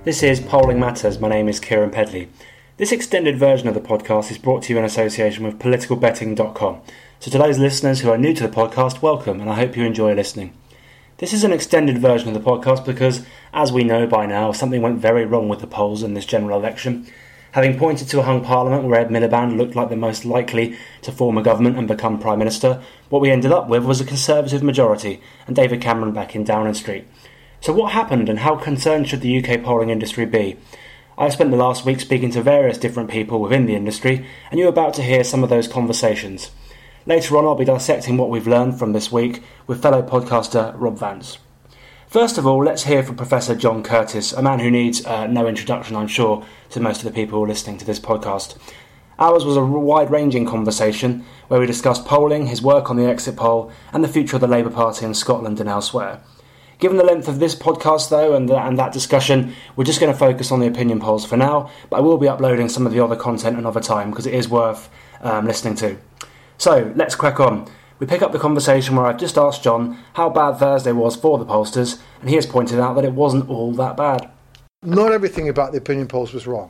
This is Polling Matters. My name is Kieran Pedley. This extended version of the podcast is brought to you in association with politicalbetting.com. So to those listeners who are new to the podcast, welcome, and I hope you enjoy listening. This is an extended version of the podcast because, as we know by now, something went very wrong with the polls in this general election. Having pointed to a hung parliament where Ed Miliband looked like the most likely to form a government and become Prime Minister, what we ended up with was a Conservative majority and David Cameron back in Downing Street. So what happened and how concerned should the UK polling industry be? I've spent the last week speaking to various different people within the industry, and you're about to hear some of those conversations. Later on I'll be dissecting what we've learned from this week with fellow podcaster Rob Vance. First of all, let's hear from Professor John Curtice, a man who needs no introduction, I'm sure, to most of the people listening to this podcast. Ours was a wide-ranging conversation where we discussed polling, his work on the exit poll, and the future of the Labour Party in Scotland and elsewhere. Given the length of this podcast, though, and that discussion, we're just going to focus on the opinion polls for now, but I will be uploading some of the other content another time because it is worth listening to. So, let's crack on. We pick up the conversation where I've just asked John how bad Thursday was for the pollsters, and he has pointed out that it wasn't all that bad. Not everything about the opinion polls was wrong.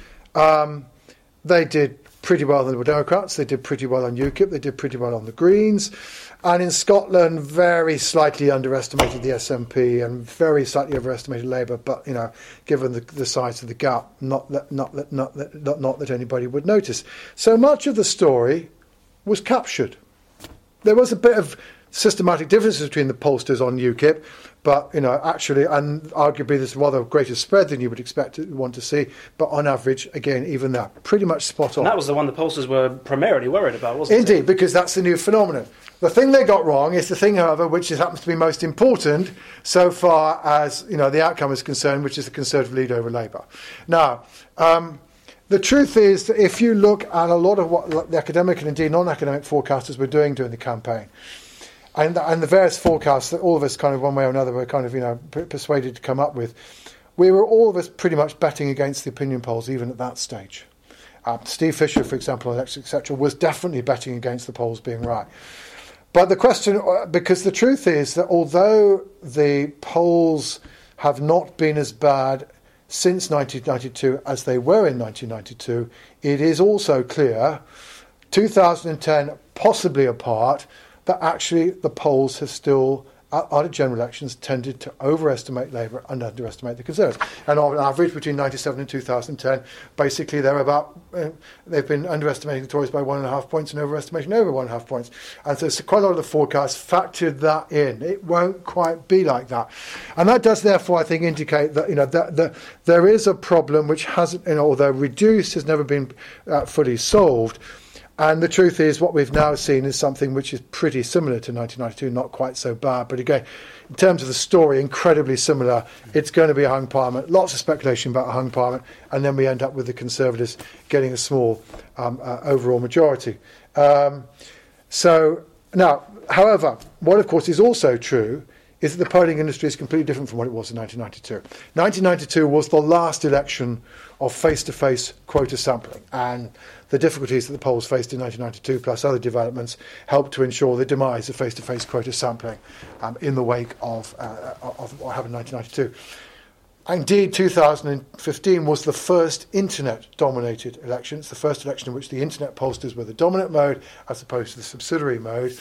They did pretty well on the Liberal Democrats, they did pretty well on UKIP, they did pretty well on the Greens, and in Scotland very slightly underestimated the SNP and very slightly overestimated Labour, but given the size of the gap, not that anybody would notice. So much of the story was captured. There was a bit of systematic differences between the pollsters on UKIP, but actually, and arguably there's rather greater spread than you would want to see, but on average, again, even that, pretty much spot on. And that was the one the pollsters were primarily worried about, wasn't it? Indeed, because that's the new phenomenon. The thing they got wrong is the thing, however, which happens to be most important so far as the outcome is concerned, which is the Conservative lead over Labour. Now, the truth is that if you look at a lot of what the academic and indeed non-academic forecasters were doing during the campaign, and the various forecasts that all of us kind of one way or another were kind of persuaded to come up with, we were all of us pretty much betting against the opinion polls even at that stage. Steve Fisher, for example, etc., was definitely betting against the polls being right. But the question, because the truth is that although the polls have not been as bad since 1992 as they were in 1992, it is also clear, 2010 possibly apart, that actually the polls have still, out of general elections, tended to overestimate Labour and underestimate the Conservatives. And on average, between 1997 and 2010, basically they've been underestimating the Tories by 1.5 points and overestimating over 1.5 points. And so quite a lot of the forecasts factored that in. It won't quite be like that. And that does, therefore, I think, indicate that that there is a problem which hasn't, although reduced, has never been fully solved. And the truth is, what we've now seen is something which is pretty similar to 1992, not quite so bad. But again, in terms of the story, incredibly similar. It's going to be a hung parliament, lots of speculation about a hung parliament, and then we end up with the Conservatives getting a small overall majority. So now, however, what of course is also true is that the polling industry is completely different from what it was in 1992. 1992 was the last election of face-to-face quota sampling, and the difficulties that the polls faced in 1992, plus other developments, helped to ensure the demise of face-to-face quota sampling in the wake of what happened in 1992. Indeed, 2015 was the first internet-dominated election. It's the first election in which the internet pollsters were the dominant mode, as opposed to the subsidiary mode.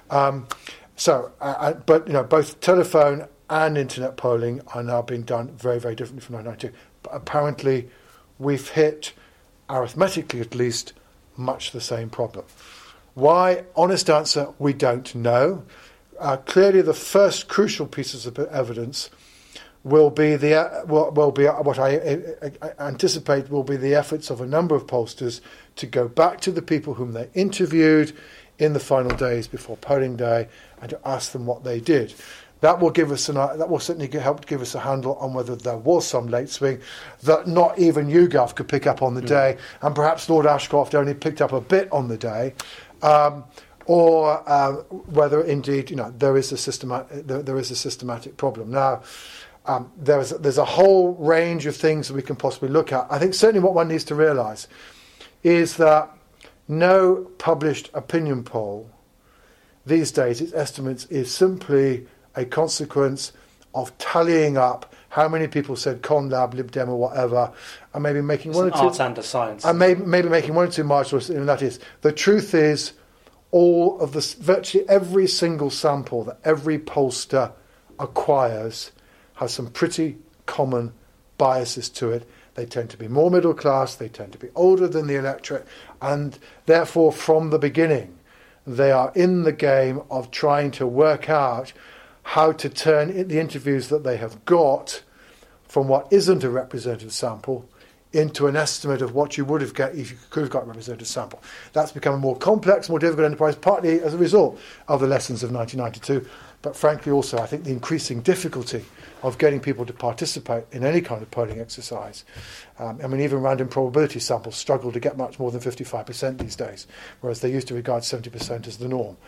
But both telephone and internet polling are now being done very, very differently from 1992. But apparently, we've hit, arithmetically at least, much the same problem. Why? Honest answer, we don't know. Clearly, the first crucial pieces of evidence will be what I anticipate will be the efforts of a number of pollsters to go back to the people whom they interviewed in the final days before polling day and to ask them what they did. That will give us that will certainly help give us a handle on whether there was some late swing that not even YouGov could pick up on the day, and perhaps Lord Ashcroft only picked up a bit on the day, or whether indeed there is a systematic problem. Now, there's a whole range of things that we can possibly look at. I think certainly what one needs to realise is that no published opinion poll these days, its estimates, is simply a consequence of tallying up how many people said Conlab, Lib Dem, or whatever, and maybe making one or two art and a science, and maybe making one or two marginal. And that is, the truth is, all of the virtually every single sample that every pollster acquires has some pretty common biases to it. They tend to be more middle class, they tend to be older than the electorate, and therefore from the beginning they are in the game of trying to work out how to turn the interviews that they have got from what isn't a representative sample into an estimate of what you would have got if you could have got a representative sample. That's become a more complex, more difficult enterprise, partly as a result of the lessons of 1992, but frankly also I think the increasing difficulty of getting people to participate in any kind of polling exercise. Even random probability samples struggle to get much more than 55% these days, whereas they used to regard 70% as the norm.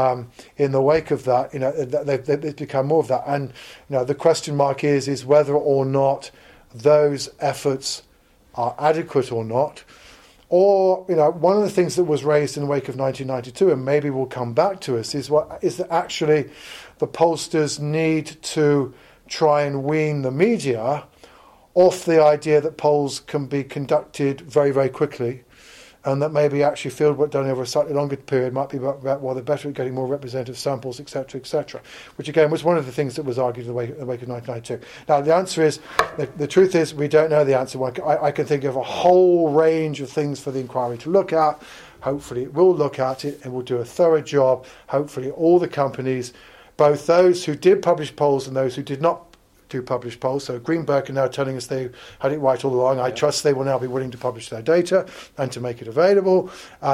In the wake of that, they've become more of that. And the question mark is whether or not those efforts are adequate or not. Or, one of the things that was raised in the wake of 1992, and maybe will come back to us, is that actually the pollsters need to try and wean the media off the idea that polls can be conducted very, very quickly, and that maybe actually field work done over a slightly longer period might be they're better at getting more representative samples, etc., which again was one of the things that was argued in the wake of 1992. Now, the answer is, the truth is, we don't know the answer. I can think of a whole range of things for the inquiry to look at. Hopefully it will look at it and will do a thorough job. Hopefully all the companies, both those who did publish polls and those who did not do publish polls. So Greenberg are now telling us they had it right all along. I trust they will now be willing to publish their data and to make it available,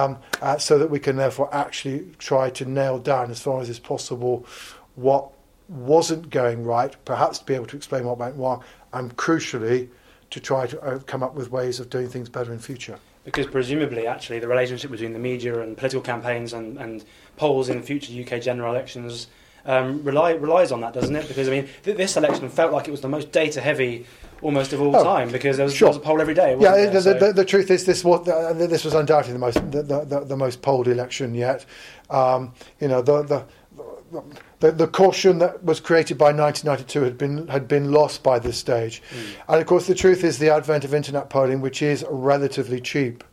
so that we can therefore actually try to nail down as far as is possible what wasn't going right, perhaps to be able to explain what went wrong, and crucially to try to come up with ways of doing things better in future. Because presumably, actually, the relationship between the media and political campaigns and polls in future UK general elections relies on that, doesn't it? Because this election felt like it was the most data-heavy, almost of all time, because there was a poll every day. The truth is, this was undoubtedly the most polled election yet. The caution that was created by 1992 had been lost by this stage, and of course the truth is the advent of internet polling, which is relatively cheap,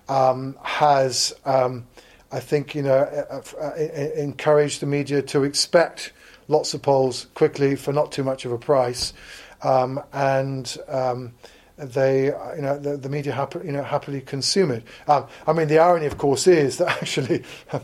has. I think, encourage the media to expect lots of polls quickly for not too much of a price, the media happily consume it. The irony, of course, is that actually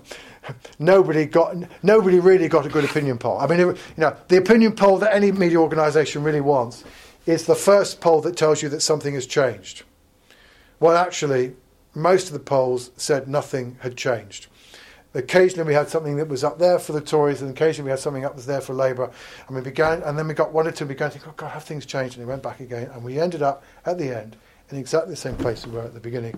nobody really got a good opinion poll. The opinion poll that any media organisation really wants is the first poll that tells you that something has changed. Well, actually, most of the polls said nothing had changed. Occasionally we had something that was up there for the Tories, and occasionally we had something up there for Labour. And then we got one or two, and we began to think, oh God, have things changed? And we went back again, and we ended up at the end in exactly the same place we were at the beginning.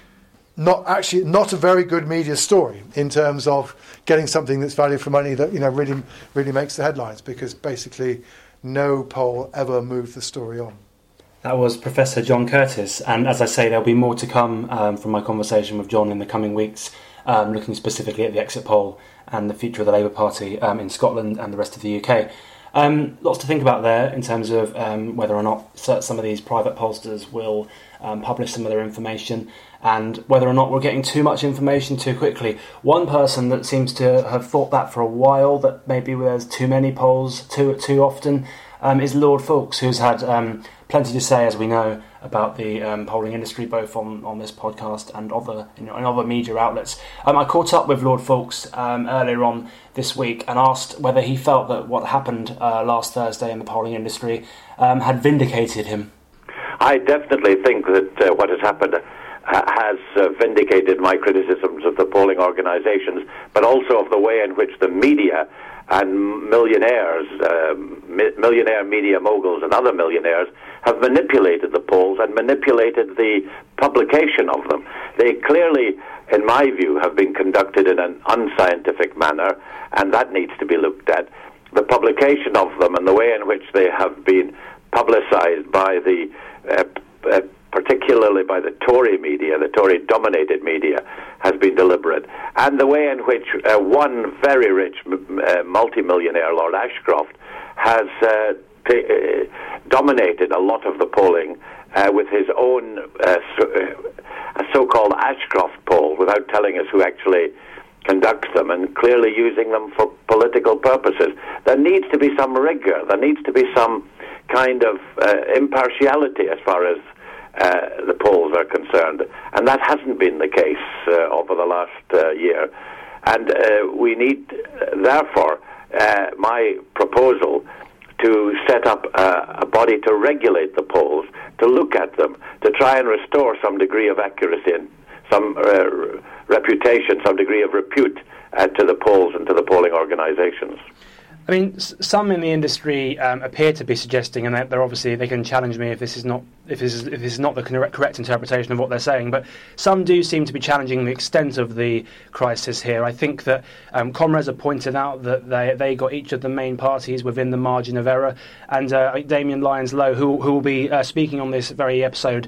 Not a very good media story in terms of getting something that's value for money that really makes the headlines, because basically no poll ever moved the story on. That was Professor John Curtice, and as I say, there'll be more to come from my conversation with John in the coming weeks, looking specifically at the exit poll and the future of the Labour Party in Scotland and the rest of the UK. Lots to think about there in terms of whether or not some of these private pollsters will publish some of their information, and whether or not we're getting too much information too quickly. One person that seems to have thought that for a while, that maybe there's too many polls too often, is Lord Foulkes, who's had plenty to say, as we know, about the polling industry, both on this podcast and other media outlets. I caught up with Lord Foulkes earlier on this week and asked whether he felt that what happened last Thursday in the polling industry had vindicated him. I definitely think that what has happened has vindicated my criticisms of the polling organisations, but also of the way in which the media and millionaires, millionaire media moguls and other millionaires have manipulated the polls and manipulated the publication of them. They clearly, in my view, have been conducted in an unscientific manner, and that needs to be looked at. The publication of them and the way in which they have been publicised by the particularly by the Tory media, the Tory-dominated media, has been deliberate. And the way in which one very rich multimillionaire, Lord Ashcroft, has dominated a lot of the polling with his own so-called Ashcroft poll, without telling us who actually conducts them, and clearly using them for political purposes. There needs to be some rigor. There needs to be some kind of impartiality as far as the polls are concerned, and that hasn't been the case over the last year. And we need, therefore, my proposal to set up a body to regulate the polls, to look at them, to try and restore some degree of accuracy and some reputation, some degree of repute to the polls and to the polling organisations. I mean, some in the industry appear to be suggesting, and they're obviously, they can challenge me if this is not the correct interpretation of what they're saying, but some do seem to be challenging the extent of the crisis here. I think that Comrades have pointed out that they got each of the main parties within the margin of error, and Damien Lyons-Lowe, who will be speaking on this very episode,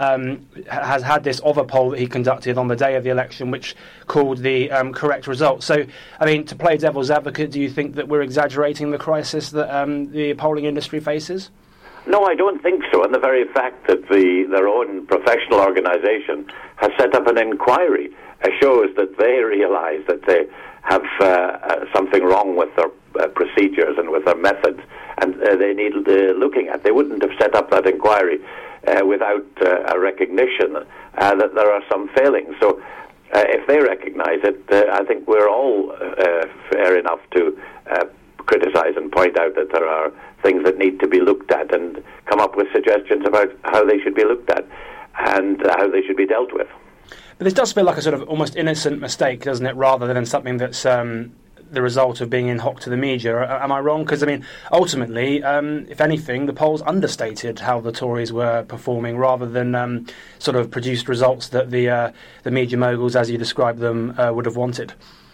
has had this other poll that he conducted on the day of the election, which called the correct result. So, I mean, to play devil's advocate, do you think that we're exaggerating the crisis that the polling industry faces? No, I don't think so. And the very fact that their own professional organisation has set up an inquiry shows that they realise that they have something wrong with their procedures and with their methods, and they need looking at. They wouldn't have set up that inquiry without a recognition that there are some failings. So if they recognise it, I think we're all fair enough to criticise and point out that there are things that need to be looked at and come up with suggestions about how they should be looked at and how they should be dealt with. But this does feel like a sort of almost innocent mistake, doesn't it, rather than something that's the result of being in hock to the media. Am I wrong? Because, I mean, ultimately, if anything, the polls understated how the Tories were performing rather than sort of produced results that the media moguls, as you described them, would have wanted.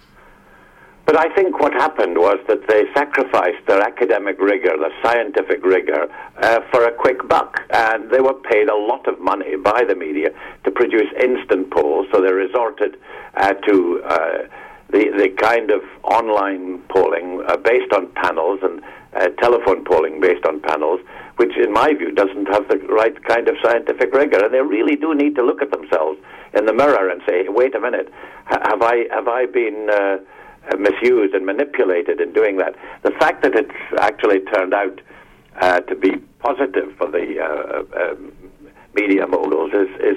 But I think what happened was that they sacrificed their academic rigour, their scientific rigour, for a quick buck. And they were paid a lot of money by the media to produce instant polls, so they resorted to the kind of online polling based on panels and telephone polling based on panels, which in my view doesn't have the right kind of scientific rigour. And they really do need to look at themselves in the mirror and say, wait a minute, have I been misused and manipulated in doing that? The fact that it's actually turned out to be positive for the media moguls is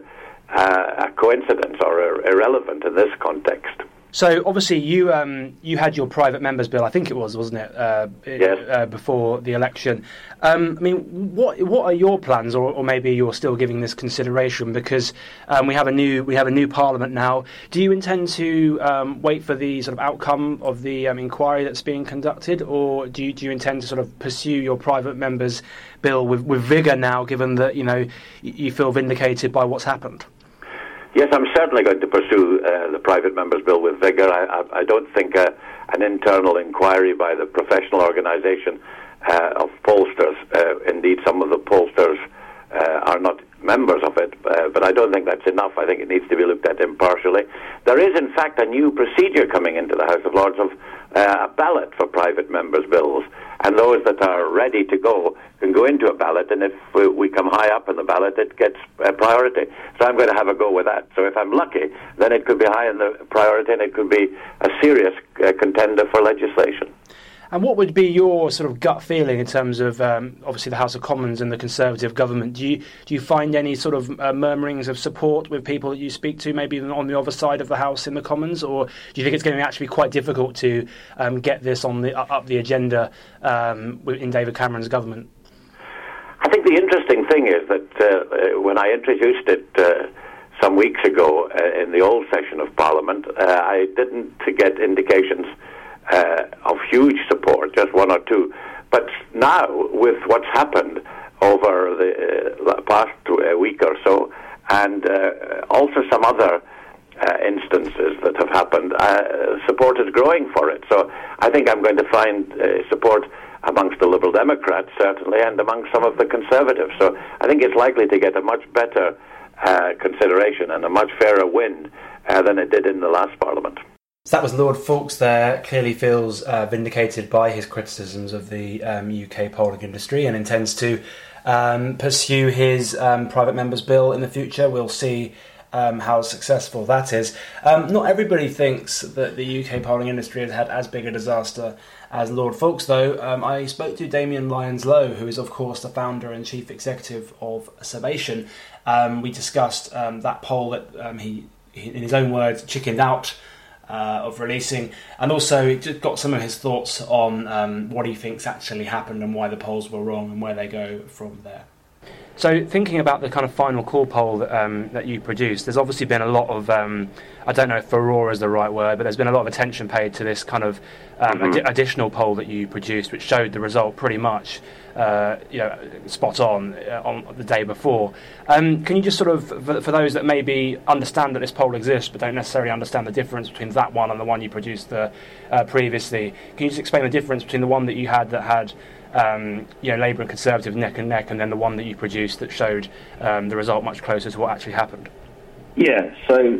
a coincidence or irrelevant in this context. So obviously you had your private members bill, I think it was, wasn't it? Yes. Before the election. I mean, what are your plans, or maybe you're still giving this consideration because we have a new Parliament now. Do you intend to wait for the sort of outcome of the inquiry that's being conducted, or do you intend to sort of pursue your private members bill with vigour now, given that you feel vindicated by what's happened? Yes, I'm certainly going to pursue the private members' bill with vigour. I don't think an internal inquiry by the professional organisation of pollsters, indeed some of the pollsters are not members of it, but I don't think that's enough. I think it needs to be looked at impartially. There is, in fact, a new procedure coming into the House of Lords of a ballot for private members' bills, and those that are ready to go can go into a ballot, and if we come high up in the ballot, it gets priority. So I'm going to have a go with that. So if I'm lucky, then it could be high in the priority, and it could be a serious contender for legislation. And what would be your sort of gut feeling in terms of obviously the House of Commons and the Conservative government? Do you find any sort of murmurings of support with people that you speak to, maybe on the other side of the House in the Commons, or do you think it's going to actually be quite difficult to get this on up the agenda in David Cameron's government? I think the interesting thing is that when I introduced it some weeks ago in the old session of Parliament, I didn't get indications of huge support, just one or two. But now, with what's happened over the past week or so, and also some other instances that have happened, support is growing for it. So I think I'm going to find support amongst the Liberal Democrats, certainly, and amongst some of the Conservatives. So I think it's likely to get a much better consideration and a much fairer win than it did in the last Parliament. So that was Lord Fawkes there. Clearly feels vindicated by his criticisms of the UK polling industry and intends to pursue his private members' bill in the future. We'll see how successful that is. Not everybody thinks that the UK polling industry has had as big a disaster as Lord Fawkes, though. I spoke to Damien Lyons-Lowe, who is, of course, the founder and chief executive of Surbation. We discussed that poll that he, in his own words, chickened out of releasing, and also just got some of his thoughts on what he thinks actually happened and why the polls were wrong and where they go from there. So thinking about the kind of final call poll that you produced, there's obviously been a lot of, I don't know if furore is the right word, but there's been a lot of attention paid to this kind of additional poll that you produced, which showed the result pretty much spot on the day before. Can you just sort of, for those that maybe understand that this poll exists but don't necessarily understand the difference between that one and the one you produced previously, can you just explain the difference between the one that you had that had Labour and Conservative neck and neck, and then the one that you produced that showed the result much closer to what actually happened? Yeah, so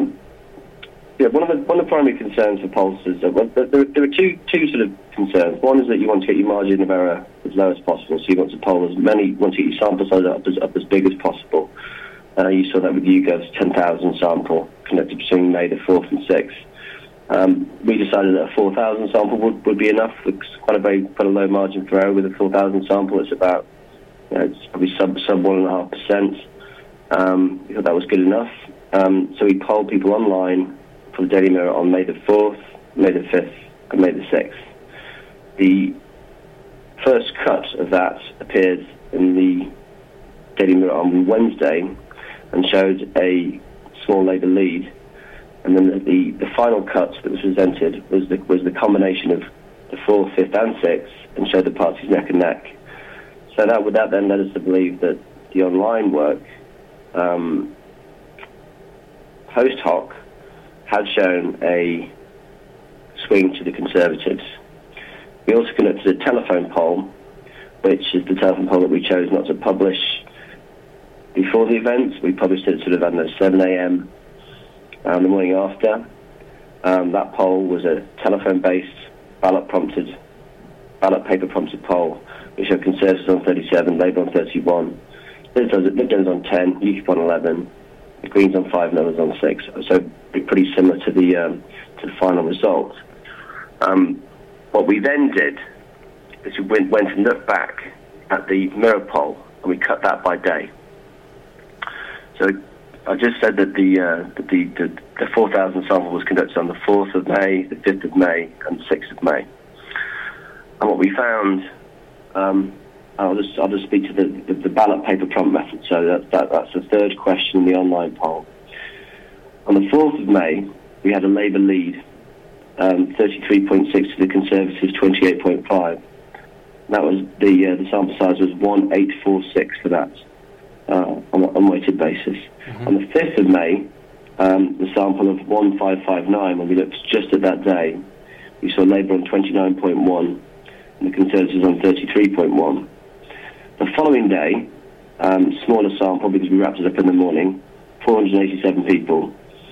one of the primary concerns for pollsters, there are two sort of concerns. One is that you want to get your margin of error as low as possible, so you want to poll you want to get your sample size up as big as possible. You saw that with YouGov's 10,000 sample conducted between May the 4th and 6th. We decided that a 4,000 sample would be enough. It's quite a low margin for error with a 4,000 sample. It's about, it's probably sub 1.5%. We thought that was good enough. So we polled people online for the Daily Mirror on May the 4th, May the 5th, and May the 6th. The first cut of that appeared in the Daily Mirror on Wednesday and showed a small Labour lead. And then the final cut that was presented was the combination of the 4th, 5th and 6th and showed the parties neck and neck. So that then led us to believe that the online work, post hoc, had shown a swing to the Conservatives. We also conducted a telephone poll, which is the telephone poll that we chose not to publish before the event. We published it sort of at 7 a.m. The morning after. That poll was a telephone-based, ballot paper-prompted poll, which showed Conservatives on 37, Labour on 31, Lib Dems on 10, UKIP on 11, the Greens on 5, and others on 6. So pretty similar to the final result. What we then did is we went and looked back at the Mirror poll, and we cut that by day. So I just said that the 4,000 sample was conducted on the 4th of May, the 5th of May, and the 6th of May. And what we found, I'll just speak to the ballot paper prompt method. So that's the third question in the online poll. On the 4th of May, we had a Labour lead, 33.6 to the Conservatives, 28.5. That was the sample size was 1846 for that on an unweighted basis. Mm-hmm. On the 5th of May, the sample of 1559, when we looked just at that day, we saw Labour on 29.1 and the Conservatives on 33.1. The following day, smaller sample because we wrapped it up in the morning, 487 people.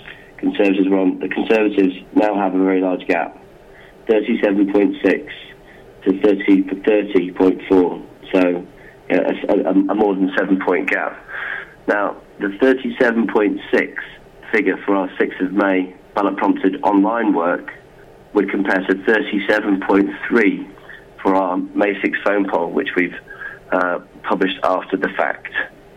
The Conservatives now have a very large gap, 37.6 to 30.4. So a more than 7-point gap. Now, the 37.6 figure for our 6th of May ballot prompted online work would compare to 37.3 for our May 6 phone poll, which we've published after the fact.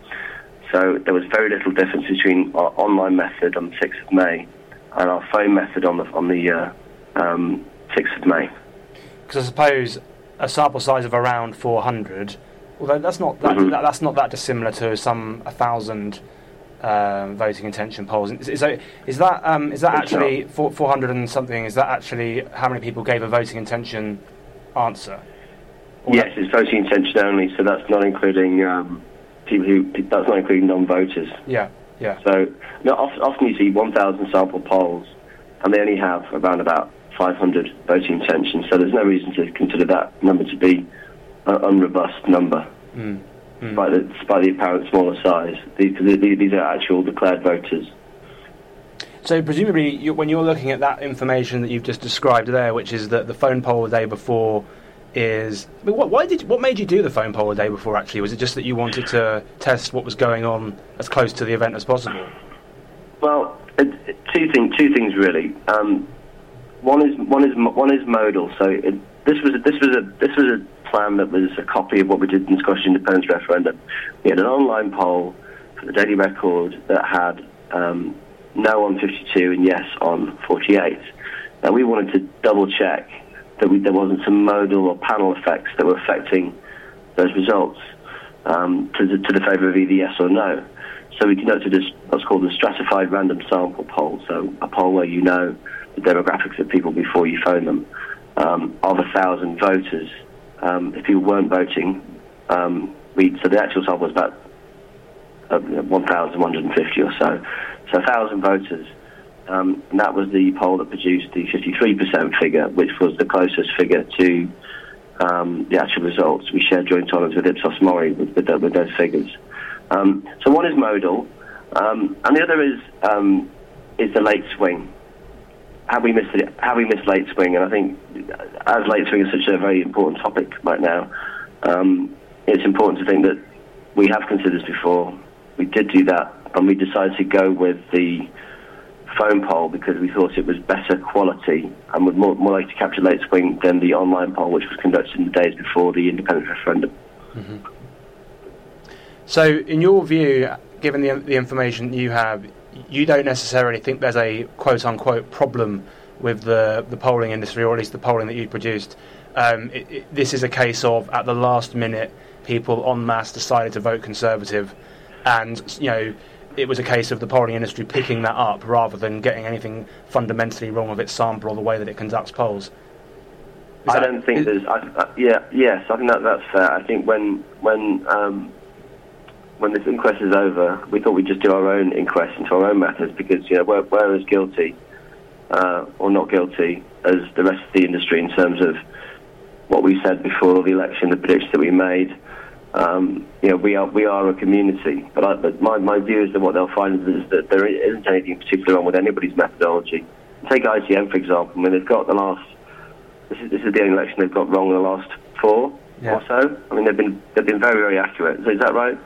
So there was very little difference between our online method on the 6th of May and our phone method on the 6th of May. Because I suppose a sample size of around 400, although that's not that dissimilar to some 1,000 voting intention polls. Is that actually 400 and something? Is that actually how many people gave a voting intention answer? Yes, it's voting intention only, so that's not including that's not including non-voters. Yeah. So often you see 1,000 sample polls, and they only have around about 500 voting intentions. So there's no reason to consider that number to be an unrobust number, despite the apparent smaller size. These are actual declared voters. So presumably, when you're looking at that information that you've just described there, which is that the phone poll the day before is... I mean, what made you do the phone poll the day before, actually? Was it just that you wanted to test what was going on as close to the event as possible? Well, two things really. One is modal. So this was a plan that was a copy of what we did in the Scottish independence referendum. We had an online poll for the Daily Record that had no on 52 and yes on 48. Now we wanted to double check that there wasn't some modal or panel effects that were affecting those results to the favour of either yes or no. So we conducted what's called a stratified random sample poll, so a poll where you know the demographics of people before you phone them, of 1,000 voters. If people weren't voting, so the actual sample was about 1,150 or so. So 1,000 voters, and that was the poll that produced the 53% figure, which was the closest figure to the actual results. We shared joint honours with Ipsos Mori with those figures. So one is modal, and the other is the late swing. Have we missed late swing? And I think, as late swing is such a very important topic right now, it's important to think that we have considered this before. We did do that, and we decided to go with the phone poll because we thought it was better quality and would more likely to capture late swing than the online poll, which was conducted in the days before the independence referendum. Mm-hmm. So, in your view, given the information you have, you don't necessarily think there's a quote-unquote problem with the polling industry, or at least the polling that you produced. This is a case of, at the last minute, people en masse decided to vote Conservative, and, it was a case of the polling industry picking that up rather than getting anything fundamentally wrong with its sample or the way that it conducts polls. I don't think there's... yes, I think that's fair. I think when this inquest is over, we thought we'd just do our own inquest into our own matters because, we're as guilty or not guilty as the rest of the industry in terms of what we said before the election, the predictions that we made. We are a community, but my view is that what they'll find is that there isn't anything particularly wrong with anybody's methodology. Take ITM, for example. I mean, they've got this is the only election they've got wrong in the last 4 or so. I mean, they've been very, very accurate. So is that right?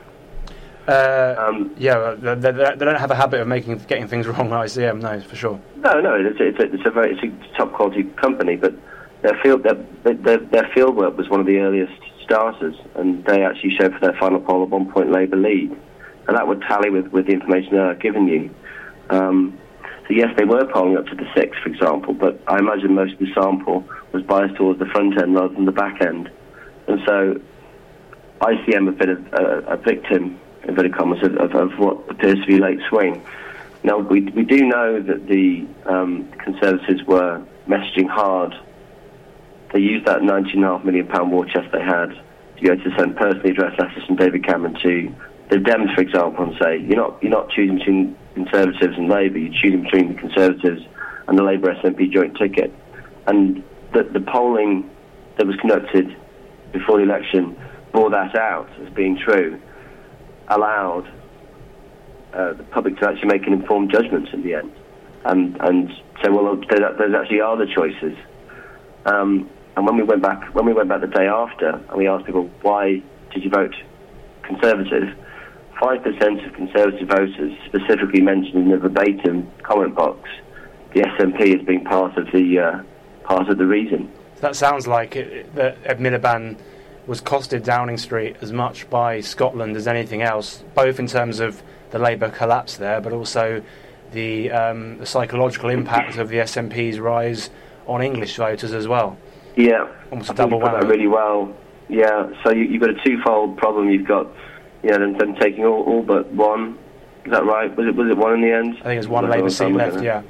They don't have a habit of getting things wrong at ICM, no, for sure. No, it's a top quality company, but their field work was one of the earliest starters, and they actually showed for their final poll a 1 point Labour lead, and that would tally with the information that I've given you. So yes, they were polling up to the 6th, for example, but I imagine most of the sample was biased towards the front end rather than the back end, and so ICM have been a victim, inverted commas, of what appears to be late swing. Now, we do know that the Conservatives were messaging hard. They used that £19.5 million war chest they had to go to send personally addressed letters from David Cameron to the Dems, for example, and say, you're not choosing between Conservatives and Labour, you're choosing between the Conservatives and the Labour SNP joint ticket. And the polling that was conducted before the election bore that out as being true, allowed the public to actually make an informed judgment in the end, and say, well, those actually are the choices. And when we went back the day after, and we asked people, why did you vote Conservative? 5% of Conservative voters specifically mentioned in the verbatim comment box the SNP as being part of the reason. That sounds like that Ed Miliband was costed Downing Street as much by Scotland as anything else, both in terms of the Labour collapse there, but also the psychological impact of the SNP's rise on English voters as well. Yeah, almost a double whammy. That really well. Yeah, so you've got a twofold problem. You've got them taking all but one. Is that right? Was it one in the end? I think there's one Labour seat left. Yeah.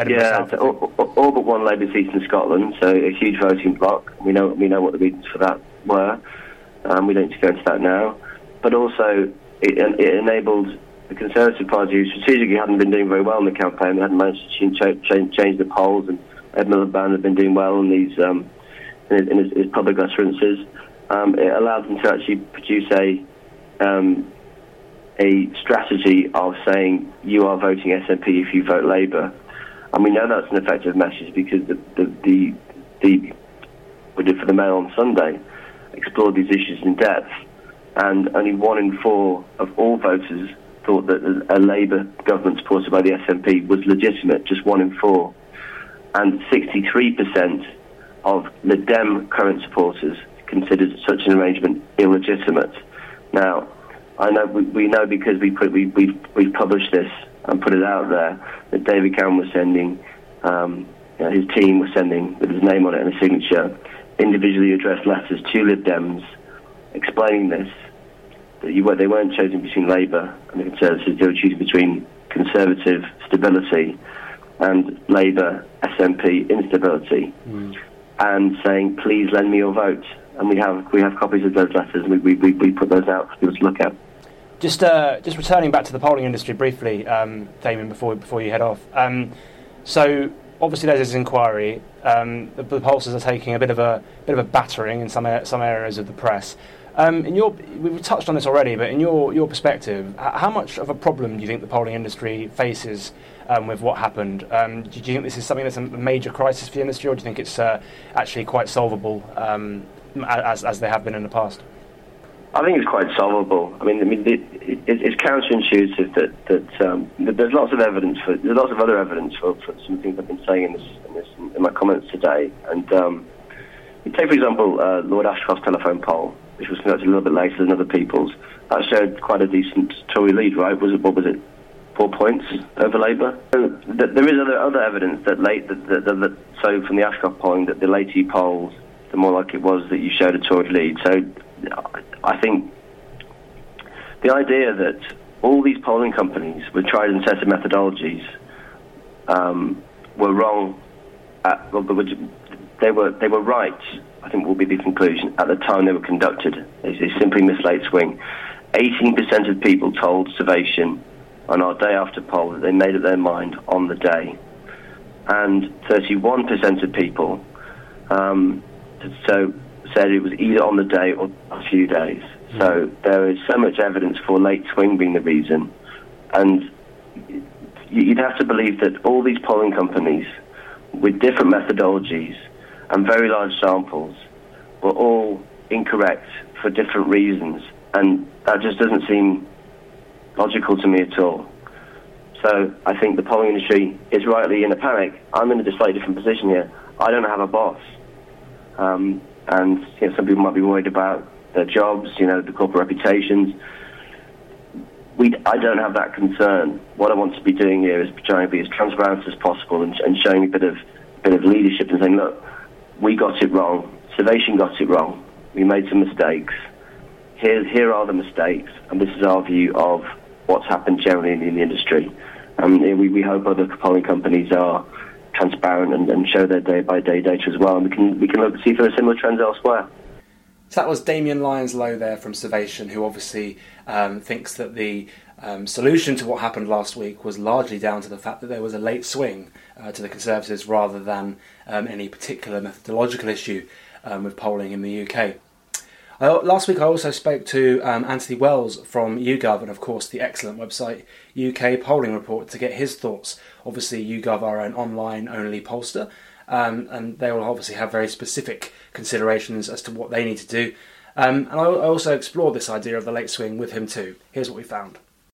All but one Labour seat in Scotland. So a huge voting bloc. We know what the reasons for that were. We don't need to go into that now. But also, it enabled the Conservative Party, who strategically hadn't been doing very well in the campaign, they hadn't managed to change the polls, and Ed Miliband had been doing well in these in his public utterances. It allowed them to actually produce a a strategy of saying you are voting SNP if you vote Labour. And we know that's an effective message because we did for the Mail on Sunday, explored these issues in depth, and only 1 in 4 of all voters thought that a Labour government supported by the SNP was legitimate, just 1 in 4. And 63% of the Dem current supporters considered such an arrangement illegitimate. Now, I know we know because we've published this and put it out there that David Cameron was sending, his team was sending with his name on it and a signature, individually addressed letters to Lib Dems explaining this, that they weren't choosing between Labour and the Conservatives, they were choosing between Conservative stability and Labour SNP instability, and saying, please lend me your vote. And we have copies of those letters, and we put those out for people to look at. Just returning back to the polling industry briefly, Damien, before you head off. So obviously there's this inquiry. The pollsters are taking a bit of a battering in some areas of the press. We've touched on this already, but in your perspective, how much of a problem do you think the polling industry faces with what happened? Do you think this is something that's a major crisis for the industry, or do you think it's actually quite solvable, as they have been in the past? I think it's quite solvable. I mean, it's counterintuitive that there's lots of evidence there's lots of other evidence for some things I've been saying in my comments today. And you take, for example, Lord Ashcroft's telephone poll, which was conducted a little bit later than other people's. That showed quite a decent Tory lead, right? What was it? 4 points over Labour. So there is other evidence that so from the Ashcroft polling that the later you polled, the more like it was that you showed a Tory lead. So I think the idea that all these polling companies with tried and tested methodologies were wrong, they were right, I think will be the conclusion, at the time they were conducted. They simply mislate swing. 18% of people told Salvation on our day after poll that they made up their mind on the day. And 31% of people said it was either on the day or a few days. So there is so much evidence for late swing being the reason. And you'd have to believe that all these polling companies with different methodologies and very large samples were all incorrect for different reasons. And that just doesn't seem logical to me at all. So I think the polling industry is rightly in a panic. I'm in a slightly different position here. I don't have a boss. And some people might be worried about their jobs, the corporate reputations. I don't have that concern. What I want to be doing here is trying to be as transparent as possible and showing a bit of leadership and saying, look, we got it wrong. Salvation got it wrong. We made some mistakes. Here are the mistakes, and this is our view of what's happened generally in the industry. We hope other polling companies are transparent and show their day-by-day data as well, and we can look to see if there are similar trends elsewhere. So that was Damien Lyons-Lowe there from Salvation, who obviously thinks that the solution to what happened last week was largely down to the fact that there was a late swing to the Conservatives rather than any particular methodological issue with polling in the UK. Last week I also spoke to Anthony Wells from YouGov and of course the excellent website UK Polling Report to get his thoughts. Obviously YouGov are an online only pollster and they will obviously have very specific considerations as to what they need to do. And I also explored this idea of the late swing with him too. Here's what we found.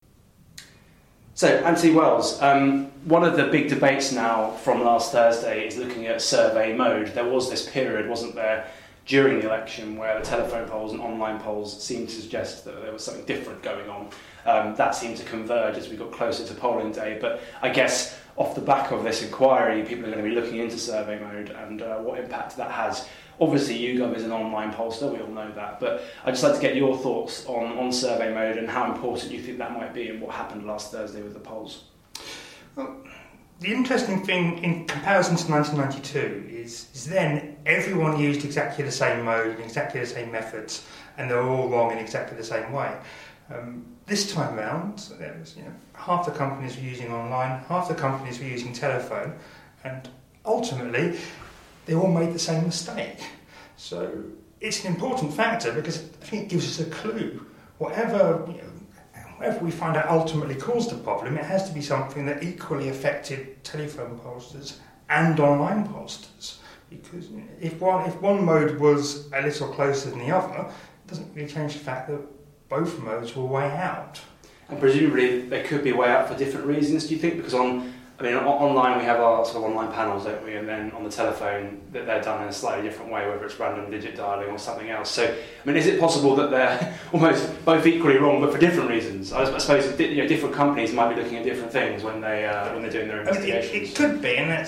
So, Anthony Wells, one of the big debates now from last Thursday is looking at survey mode. There was this period, wasn't there, during the election where the telephone polls and online polls seemed to suggest that there was something different going on. That seemed to converge as we got closer to polling day, but I guess off the back of this inquiry, people are going to be looking into survey mode and what impact that has. Obviously, YouGov is an online pollster, we all know that, but I'd just like to get your thoughts on survey mode and how important you think that might be and what happened last Thursday with the polls. Well, the interesting thing in comparison to 1992 is then everyone used exactly the same mode and exactly the same methods, and they were all wrong in exactly the same way. This time round, there was, half the companies were using online, half the companies were using telephone, and ultimately they all made the same mistake. So it's an important factor because I think it gives us a clue. Whatever whatever we find out ultimately caused the problem, it has to be something that equally affected telephone pollsters and online pollsters. Because if one mode was a little closer than the other, it doesn't really change the fact that both modes were way out. And presumably they could be way out for different reasons, do you think? Because online we have our sort of online panels, don't we? And then on the telephone, they're done in a slightly different way, whether it's random digit dialing or something else. So, is it possible that they're almost both equally wrong, but for different reasons? I suppose different companies might be looking at different things when they're doing their investigations. It could be, and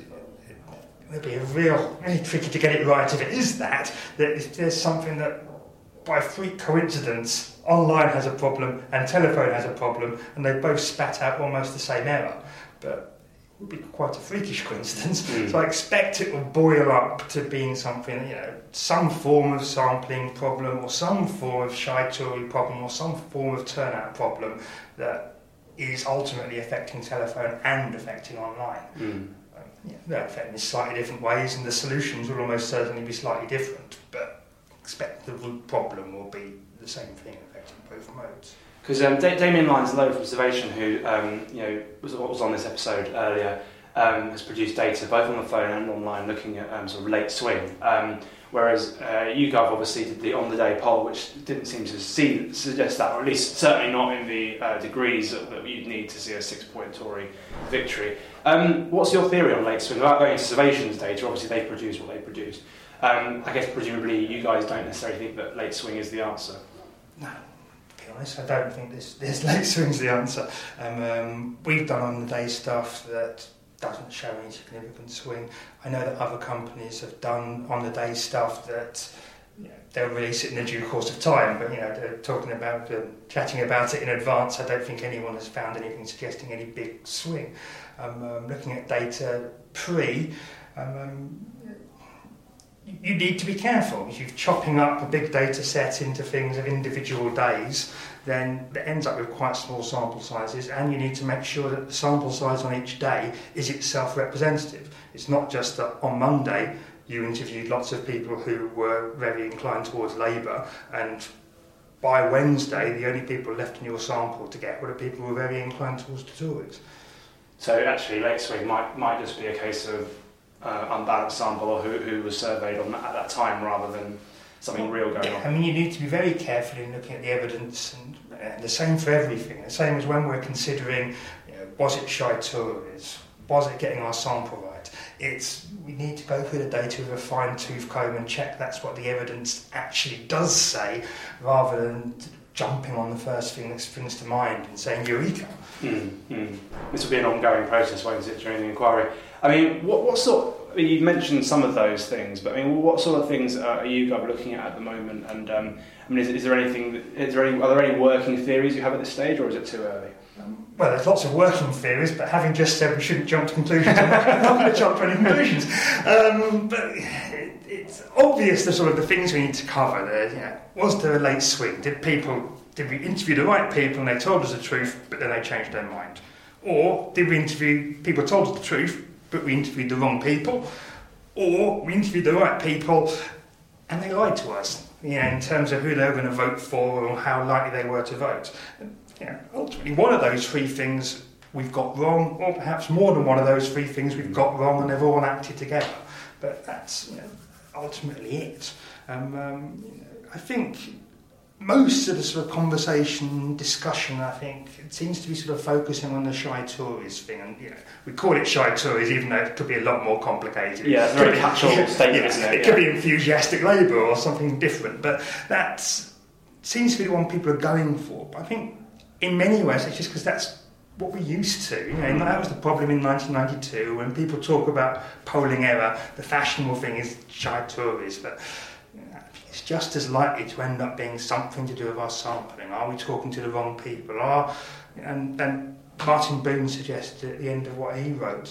it'd be really tricky to get it right if it is that if there's something that by freak coincidence online has a problem and telephone has a problem and they both spat out almost the same error, but it would be quite a freakish coincidence. So I expect it will boil up to being something, some form of sampling problem or some form of Shai-Turi problem or some form of turnout problem that is ultimately affecting telephone and affecting online. They're affecting in slightly different ways, and the solutions will almost certainly be slightly different, but expect the root problem will be the same thing affecting both modes. Because Damien Lyons-Lowe from Servation, who was on this episode earlier, has produced data both on the phone and online looking at sort of late swing. Whereas YouGov obviously did the on-the-day poll, which didn't seem to suggest that, or at least certainly not in the degrees that you'd need to see a 6-point Tory victory. What's your theory on late swing? Without going into Servation's data, obviously they produce what they produce. I guess presumably you guys don't necessarily think that late swing is the answer. No, to be honest, I don't think this late swing's the answer. We've done on-the-day stuff that doesn't show any significant swing. I know that other companies have done on-the-day stuff that they'll release it in the due course of time, but they're talking about chatting about it in advance. I don't think anyone has found anything suggesting any big swing. Looking at data you need to be careful. If you're chopping up a big data set into things of individual days, then it ends up with quite small sample sizes, and you need to make sure that the sample size on each day is itself representative. It's not just that on Monday you interviewed lots of people who were very inclined towards Labour, and by Wednesday the only people left in your sample to get were the people who were very inclined towards the Tories. So actually late swing might just be a case of unbalanced sample or who was surveyed at that time rather than something real going on. You need to be very careful in looking at the evidence, and the same for everything. The same as when we're considering, was it Shai-Turi's? Was it getting our sample right? We need to go through the data with a fine-tooth comb and check that's what the evidence actually does say, rather than jumping on the first thing that springs to mind and saying eureka. This will be an ongoing process, won't it, during the inquiry? What sort? You mentioned some of those things, but what sort of things are you guys looking at the moment? And is there anything? Are there any working theories you have at this stage, or is it too early? Well, there's lots of working theories, but having just said we shouldn't jump to conclusions, I'm not going to jump to any conclusions. But it's obvious the things we need to cover. Was there a late swing? Did we interview the right people and they told us the truth, but then they changed their mind? Or did we interview people who told us the truth, but we interviewed the wrong people? Or we interviewed the right people and they lied to us, in terms of who they were going to vote for or how likely they were to vote? Ultimately, one of those three things we've got wrong, or perhaps more than one of those three things we've got wrong, and they've all acted together. But that's ultimately it. I think most of the sort of conversation, discussion, it seems to be sort of focusing on the Shai-Turi's thing. And we call it Shai-Turi's, even though it could be a lot more complicated. Yeah, it's a very catch-all statement, isn't it? It could be enthusiastic Labour or something different, but that seems to be the one people are going for. But I think in many ways it's just because that's what we're used to. That was the problem in 1992 when people talk about polling error. The fashionable thing is Shai-Turi's, but it's just as likely to end up being something to do with our sampling. Are we talking to the wrong people? And Martin Boone suggested at the end of what he wrote,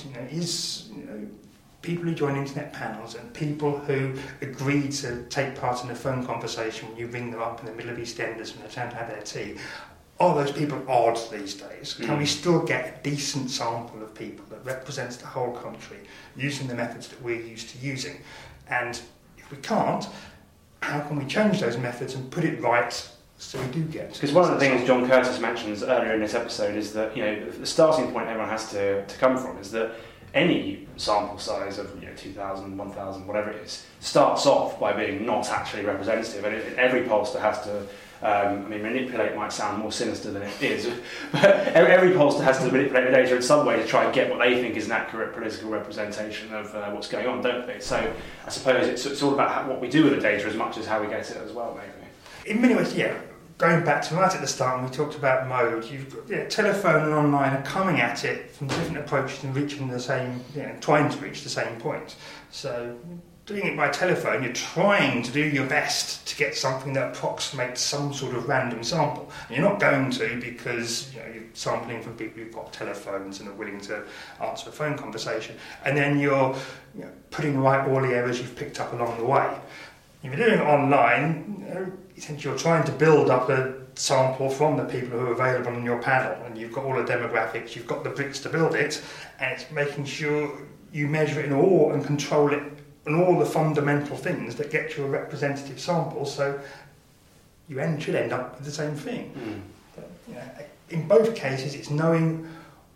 people who join internet panels and people who agree to take part in a phone conversation when you ring them up in the middle of EastEnders when they're trying to have their tea, are those people odd these days? Can we still get a decent sample of people that represents the whole country using the methods that we're used to using? And if we can't, how can we change those methods and put it right So we do get... Because one of the things John Curtis mentions earlier in this episode is that, the starting point everyone has to come from is that any sample size of 2,000, 1,000, whatever it is, starts off by being not actually representative, and every pollster has to manipulate might sound more sinister than it is, but every pollster has to manipulate the data in some way to try and get what they think is an accurate political representation of what's going on, don't they? So I suppose it's all about what we do with the data as much as how we get it as well, maybe. In many ways, yeah. Going back to right at the start when we talked about mode, you've got telephone and online are coming at it from different approaches and reaching the same, trying to reach the same point. So doing it by telephone, you're trying to do your best to get something that approximates some sort of random sample. And you're not going to because you're sampling from people who've got telephones and are willing to answer a phone conversation. And then you're putting right all the errors you've picked up along the way. If you're doing it online, essentially you're trying to build up a sample from the people who are available on your panel, and you've got all the demographics, you've got the bricks to build it, and it's making sure you measure it in all and control it and all the fundamental things that get you a representative sample, so you should end up with the same thing. But, in both cases, it's knowing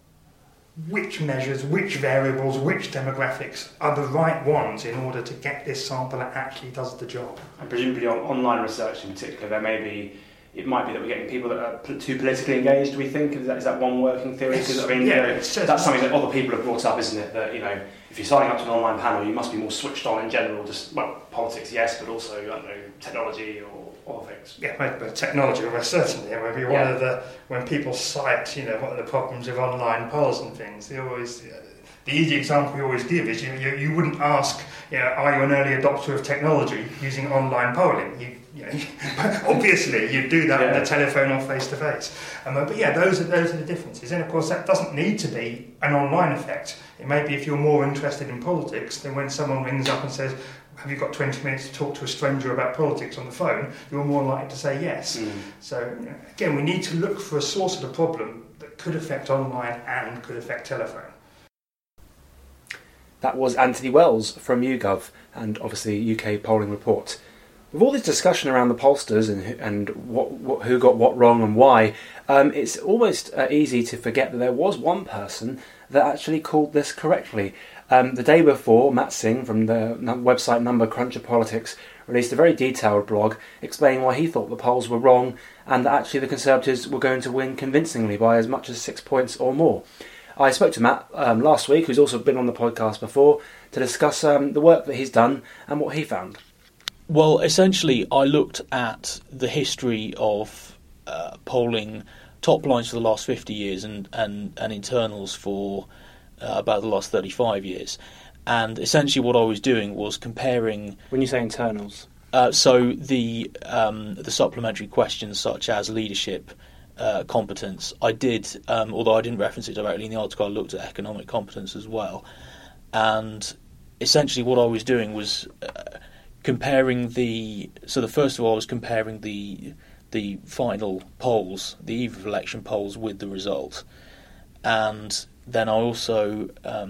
which measures, which variables, which demographics are the right ones in order to get this sample that actually does the job. And presumably on online research in particular, it might be that we're getting people that are too politically engaged, do we think? Is that one working theory? Because that's something that other people have brought up, isn't it? That, if you're signing up to an online panel, you must be more switched on in general, politics, yes, but also, technology or other things. Yeah, but technology, certainly. Maybe one of when people cite, what are the problems with online polls and things, they always... The easy example we always give is you wouldn't ask, are you an early adopter of technology using online polling? Obviously you'd do that on the telephone or face to face. But those are the differences. And of course that doesn't need to be an online effect. It may be if you're more interested in politics, then when someone rings up and says, have you got 20 minutes to talk to a stranger about politics on the phone, you're more likely to say yes. So again, we need to look for a source of the problem that could affect online and could affect telephone. That was Anthony Wells from YouGov and obviously UK Polling Report. With all this discussion around the pollsters and who got what wrong and why, it's almost easy to forget that there was one person that actually called this correctly. The day before, Matt Singh from the website Number Cruncher Politics released a very detailed blog explaining why he thought the polls were wrong and that actually the Conservatives were going to win convincingly by as much as 6 points or more. I spoke to Matt last week, who's also been on the podcast before, to discuss the work that he's done and what he found. Well, essentially, I looked at the history of polling top lines for the last 50 years and internals for about the last 35 years. And essentially what I was doing was comparing... When you say internals? So the supplementary questions such as leadership, competence. I did, although I didn't reference it directly in the article, I looked at economic competence as well. And essentially what I was doing was comparing first of all I was comparing the final polls, the eve of election polls, with the result. And then I also,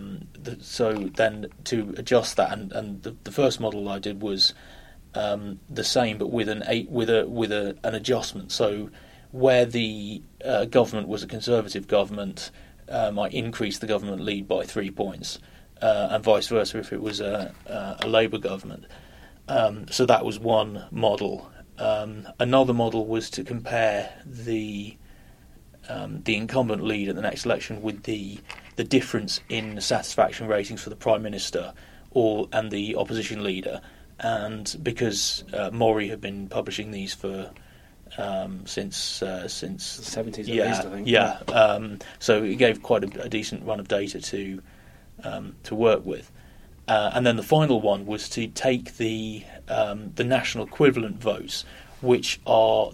then to adjust that, and the first model I did was the same but with an adjustment. So where the government was a Conservative government, I increased the government lead by 3 points, and vice versa if it was a Labour government. So that was one model. Another model was to compare the incumbent lead at the next election with the difference in satisfaction ratings for the Prime Minister and the opposition leader. And because Mori had been publishing these for since the 70s at least, I think. Yeah. So it gave quite a decent run of data to work with. And then the final one was to take the national equivalent votes, which are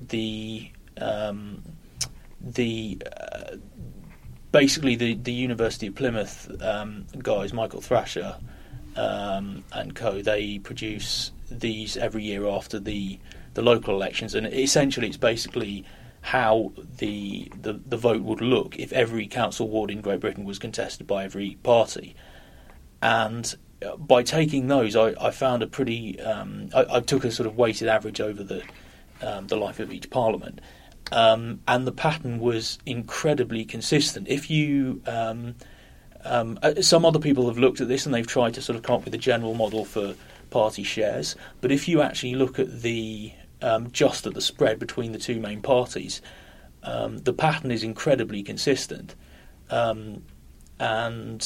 basically the University of Plymouth guys, Michael Thrasher and co. They produce these every year after the local elections, and essentially it's basically how the vote would look if every council ward in Great Britain was contested by every party. And by taking those, I found a pretty... I took a sort of weighted average over the the life of each parliament. And the pattern was incredibly consistent. If you some other people have looked at this and they've tried to sort of come up with a general model for party shares, but if you actually look at the just at the spread between the two main parties, the pattern is incredibly consistent, and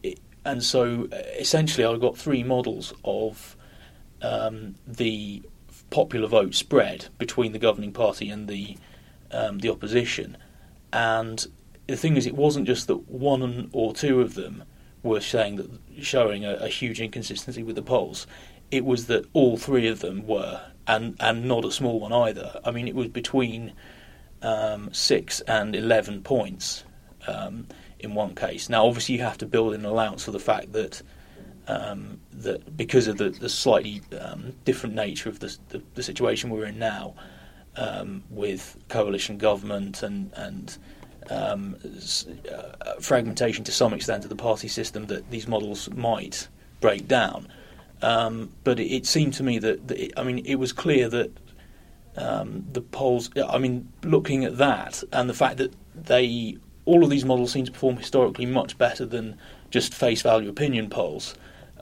so essentially I've got three models of the popular vote spread between the governing party and the opposition. And the thing is, it wasn't just that one or two of them were showing a huge inconsistency with the polls. It was that all three of them were, and not a small one either. I mean, it was between 6 and 11 points in one case. Now, obviously, you have to build in an allowance for the fact that that because of the slightly different nature of the situation we're in now, with coalition government and fragmentation to some extent of the party system, that these models might break down. But it seemed to me that it was clear that the polls. I mean, looking at that and the fact that all of these models seem to perform historically much better than just face value opinion polls.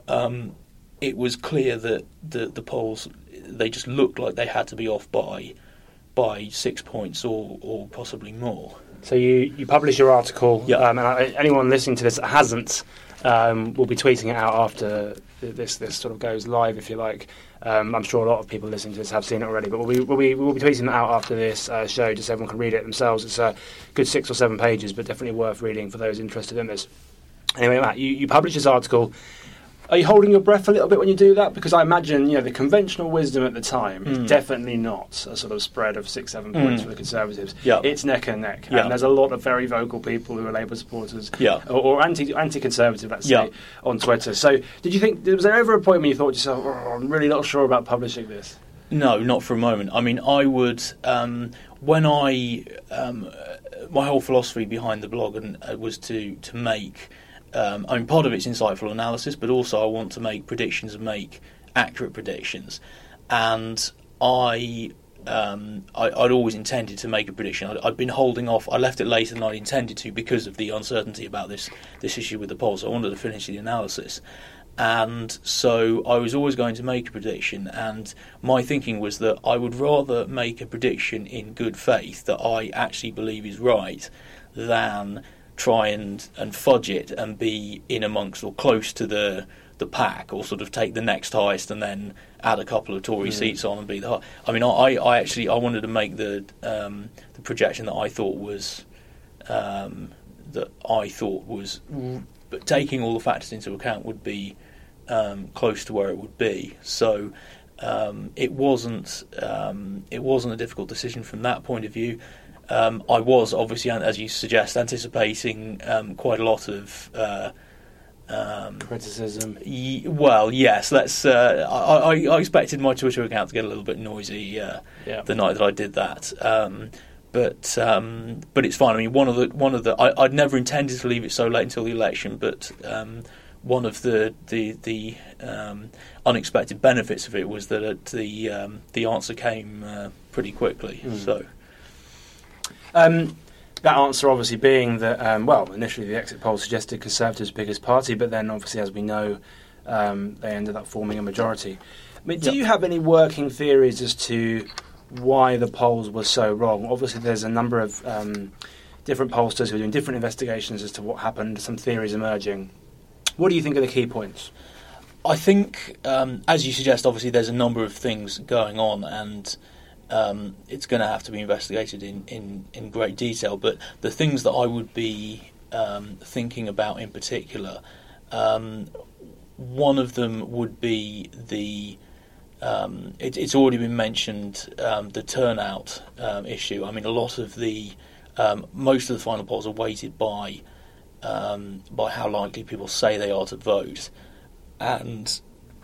It was clear that the polls, they just looked like they had to be off by 6 points or possibly more. So you publish your article, yep. And anyone listening to this that hasn't will be tweeting it out after this sort of goes live, if you like. I'm sure a lot of people listening to this have seen it already, but we'll be tweeting it out after this show, just so everyone can read it themselves. It's a good 6 or 7 pages, but definitely worth reading for those interested in this. Anyway, Matt, you publish this article. Are you holding your breath a little bit when you do that? Because I imagine, the conventional wisdom at the time is definitely not a sort of spread of 6-7 points for the Conservatives. Yep. It's neck and neck. Yep. And there's a lot of very vocal people who are Labour supporters or anti-Conservative, let's say, on Twitter. So did you think, was there ever a point when you thought to yourself, I'm really not sure about publishing this? No, not for a moment. I mean, I would, when my whole philosophy behind the blog was to make... part of it's insightful analysis, but also I want to make predictions and make accurate predictions. And I'd always intended to make a prediction. I'd been holding off. I left it later than I'd intended to because of the uncertainty about this issue with the polls. I wanted to finish the analysis. And so I was always going to make a prediction, and my thinking was that I would rather make a prediction in good faith that I actually believe is right than try and fudge it and be in amongst or close to the pack, or sort of take the next highest and then add a couple of Tory seats on and be the high. I mean, I wanted to make the projection that I thought was but taking all the factors into account would be close to where it would be. So it wasn't a difficult decision from that point of view. I was obviously, as you suggest, anticipating quite a lot of criticism. Well, yes. I expected my Twitter account to get a little bit noisy the night that I did that. But it's fine. I mean, one of the I'd never intended to leave it so late until the election, but one of the unexpected benefits of it was that the answer came pretty quickly. So. That answer obviously being that, initially the exit poll suggested Conservatives' biggest party, but then obviously, as we know, they ended up forming a majority. I mean, do you have any working theories as to why the polls were so wrong? Obviously, there's a number of different pollsters who are doing different investigations as to what happened, some theories emerging. What do you think are the key points? I think, as you suggest, obviously there's a number of things going on, and it's going to have to be investigated in great detail. But the things that I would be thinking about in particular, one of them would be it's already been mentioned, the turnout issue. I mean, a lot of most of the final polls are weighted by how likely people say they are to vote, and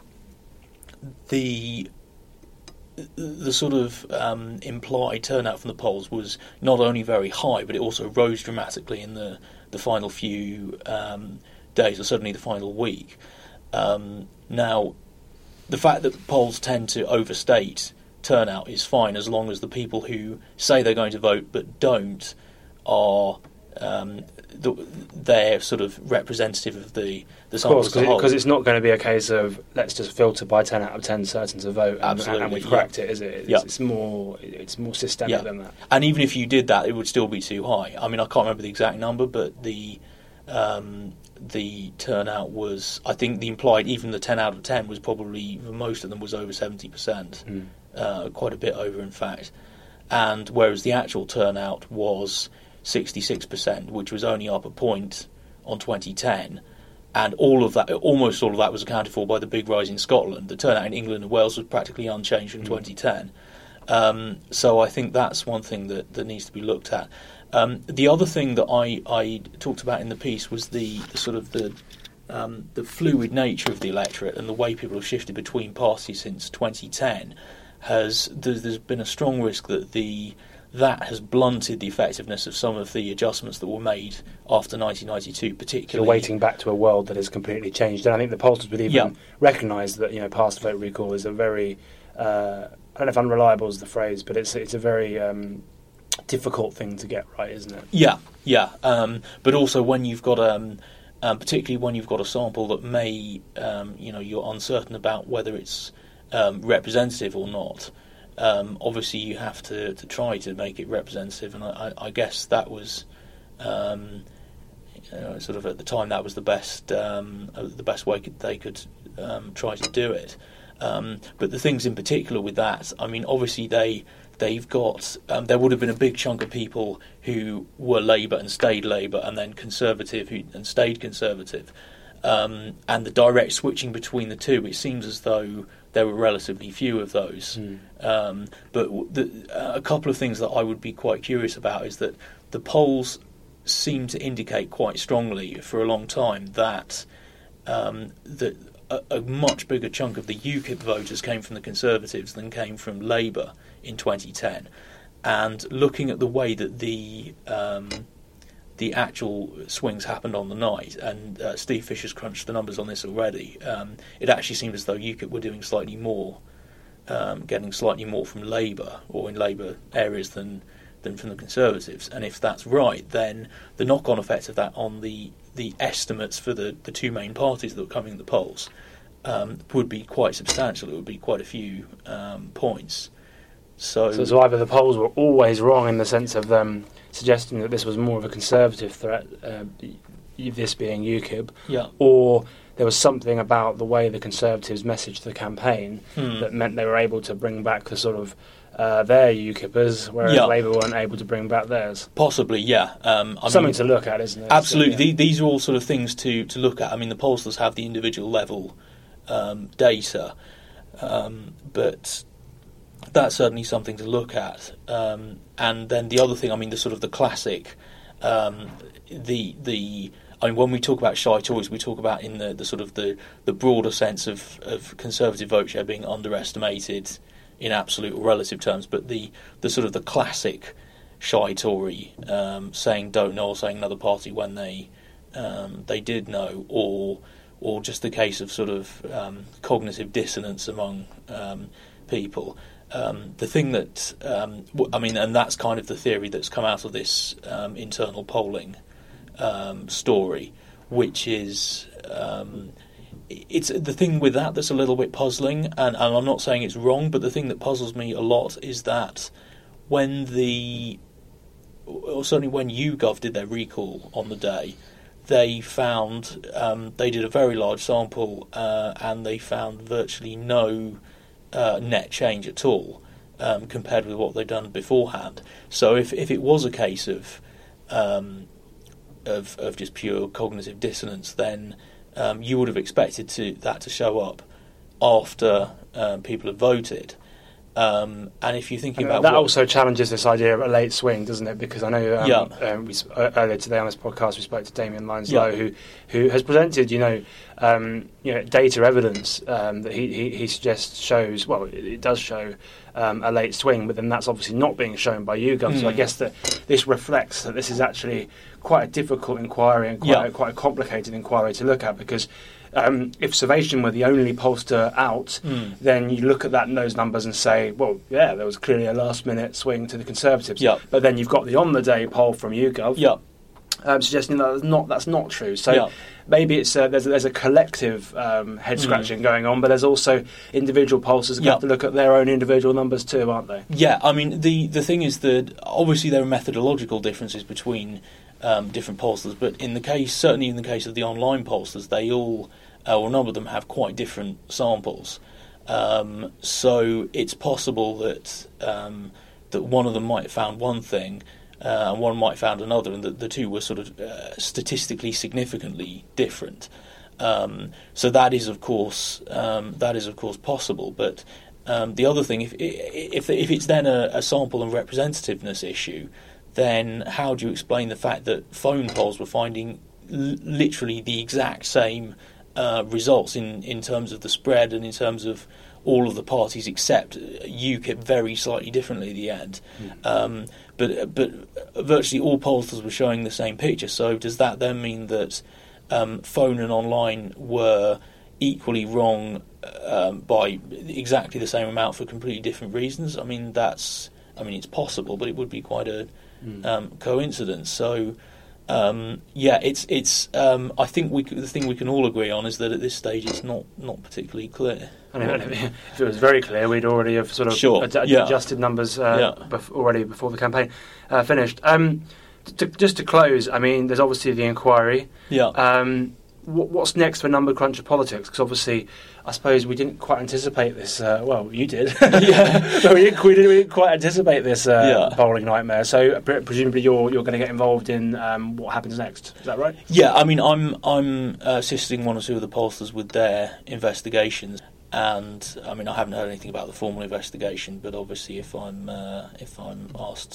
the sort of implied turnout from the polls was not only very high, but it also rose dramatically in the final few days, or certainly the final week. Now, the fact that polls tend to overstate turnout is fine as long as the people who say they're going to vote but don't are they're sort of representative of the sample as a whole. Because it's not going to be a case of let's just filter by 10 out of 10 certain to vote and we've cracked it, is it? It's more systemic than that. And even if you did that, it would still be too high. I mean, I can't remember the exact number, but the turnout was, I think the implied, even the 10 out of 10 was probably, most of them was over 70%, quite a bit over in fact. And whereas the actual turnout was 66%, which was only up a point on 2010, and almost all of that was accounted for by the big rise in Scotland. The turnout in England and Wales was practically unchanged from 2010. So I think that's one thing that needs to be looked at. The other thing that I talked about in the piece was the fluid nature of the electorate and the way people have shifted between parties since 2010. There's been a strong risk that has blunted the effectiveness of some of the adjustments that were made after 1992, particularly. You're waiting back to a world that has completely changed, and I think the pollsters would even recognise that past vote recall is a very I don't know if unreliable is the phrase, but it's a very difficult thing to get right, isn't it? Yeah. But also when you've got particularly when you've got a sample that may you're uncertain about whether it's representative or not. Obviously, you have to try to make it representative, and I guess that was sort of at the time that was the best way they could try to do it. But the things in particular with that, I mean, obviously they've got there would have been a big chunk of people who were Labour and stayed Labour, and then Conservative and stayed Conservative, and the direct switching between the two. It seems as though there were relatively few of those. But a couple of things that I would be quite curious about is that the polls seem to indicate quite strongly for a long time that a much bigger chunk of the UKIP voters came from the Conservatives than came from Labour in 2010. And looking at the way that the actual swings happened on the night, and Steve Fisher's crunched the numbers on this already, it actually seemed as though UKIP were doing slightly more, getting slightly more from Labour, or in Labour areas than from the Conservatives. And if that's right, then the knock-on effect of that on the estimates for the two main parties that were coming in the polls would be quite substantial. It would be quite a few points. So either the polls were always wrong in the sense of them suggesting that this was more of a Conservative threat, this being UKIP, or there was something about the way the Conservatives messaged the campaign that meant they were able to bring back the sort of their UKIPers, whereas Labour weren't able to bring back theirs. Possibly, yeah. Something to look at, isn't it? Absolutely. These are all sort of things to look at. I mean, the pollsters have the individual level data, but that's certainly something to look at. And then the other thing, I mean, the sort of the classic, I mean, when we talk about shy Tories, we talk about in the sort of the broader sense of Conservative vote share being underestimated in absolute or relative terms, but the sort of the classic shy Tory saying don't know or saying another party when they did know, or just the case of sort of cognitive dissonance among people. The thing that I mean, and that's kind of the theory that's come out of this internal polling story, which is it's the thing with that's a little bit puzzling, and I'm not saying it's wrong, but the thing that puzzles me a lot is that when certainly when YouGov did their recall on the day, they found they did a very large sample and they found virtually no net change at all compared with what they'd done beforehand. So if it was a case of just pure cognitive dissonance, then you would have expected that to show up after people have voted. And if you're thinking about that, also challenges this idea of a late swing, doesn't it? Because I know earlier today on this podcast we spoke to Damien Lyons-Lowe, who has presented data evidence that he suggests shows, well, it does show a late swing, but then that's obviously not being shown by YouGov. So I guess that this reflects that this is actually quite a difficult inquiry and quite a complicated inquiry to look at, because if Salvation were the only pollster out, then you look at those numbers and say, well, yeah, there was clearly a last-minute swing to the Conservatives. Yep. But then you've got the on-the-day poll from YouGov. Yep. Suggesting that that's not true. So maybe it's there's a collective head scratching going on, but there's also individual pollsters who have to look at their own individual numbers too, aren't they? Yeah, I mean the thing is that obviously there are methodological differences between different pollsters, but certainly in the case of the online pollsters, they all or a number of them have quite different samples. So it's possible that that one of them might have found one thing. And one might have found another, and the two were sort of statistically significantly different. So that is, of course, possible. But the other thing, if it's then a sample and representativeness issue, then how do you explain the fact that phone polls were finding literally the exact same results in terms of the spread and in terms of all of the parties except UKIP very slightly differently at the end. But virtually all pollsters were showing the same picture. So does that then mean that phone and online were equally wrong by exactly the same amount for completely different reasons? I mean, it's possible, but it would be quite a coincidence. So it's. I think the thing we can all agree on is that at this stage it's not particularly clear. I mean, if it was very clear, we'd already have sort of adjusted numbers already before the campaign finished. Just to close, I mean, there's obviously the inquiry. Yeah. What's next for Number Cruncher politics? Because obviously, I suppose we didn't quite anticipate this. Well, you did. But we didn't quite anticipate this polling nightmare. So presumably, you're going to get involved in what happens next. Is that right? Yeah. I mean, I'm assisting one or two of the pollsters with their investigations. And I mean, I haven't heard anything about the formal investigation, but obviously, if I'm asked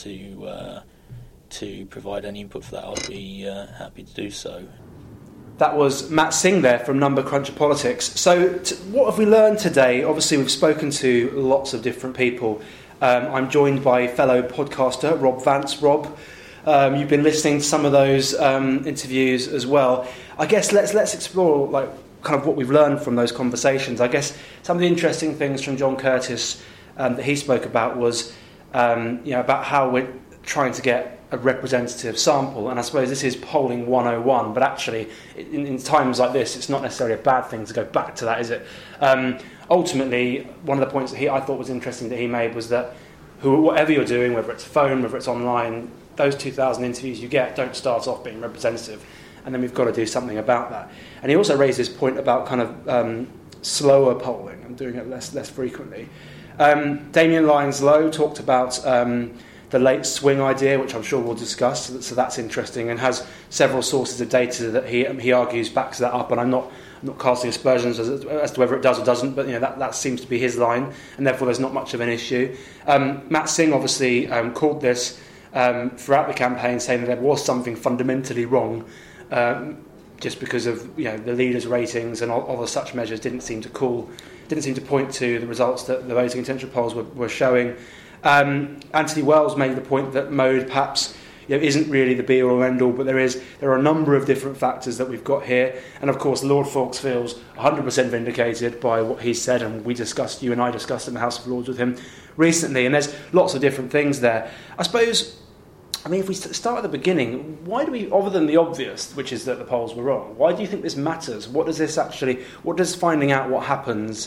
to provide any input for that, I'd be happy to do so. That was Matt Singh there from Number Cruncher Politics. So what have we learned today? Obviously, we've spoken to lots of different people. I'm joined by fellow podcaster Rob Vance. Rob, you've been listening to some of those interviews as well. I guess let's explore kind of what we've learned from those conversations. I guess some of the interesting things from John Curtis that he spoke about was about how we're trying to get a representative sample, and I suppose this is polling 101, but actually in times like this it's not necessarily a bad thing to go back to that, is it? Ultimately, one of the points that I thought was interesting that he made was that whatever you're doing, whether it's phone, whether it's online, those 2,000 interviews you get don't start off being representative, and then we've got to do something about that. And he also raised this point about kind of slower polling and doing it less frequently. Damien Lyons-Lowe talked about the late swing idea, which I'm sure we'll discuss, so that's interesting, and has several sources of data that he argues backs that up, and I'm not casting aspersions as to whether it does or doesn't, but that seems to be his line, and therefore there's not much of an issue. Matt Singh obviously called this throughout the campaign, saying that there was something fundamentally wrong, just because of the leaders' ratings and all the such measures didn't seem to point to the results that the voting intention polls were showing. Anthony Wells made the point that mode perhaps isn't really the be-all or end-all, but there are a number of different factors that we've got here, and of course Lord Fawkes feels 100% vindicated by what he said, and you and I discussed in the House of Lords with him recently, and there's lots of different things there. I suppose, if we start at the beginning, why do we, other than the obvious, which is that the polls were wrong, why do you think this matters? What does finding out what happened,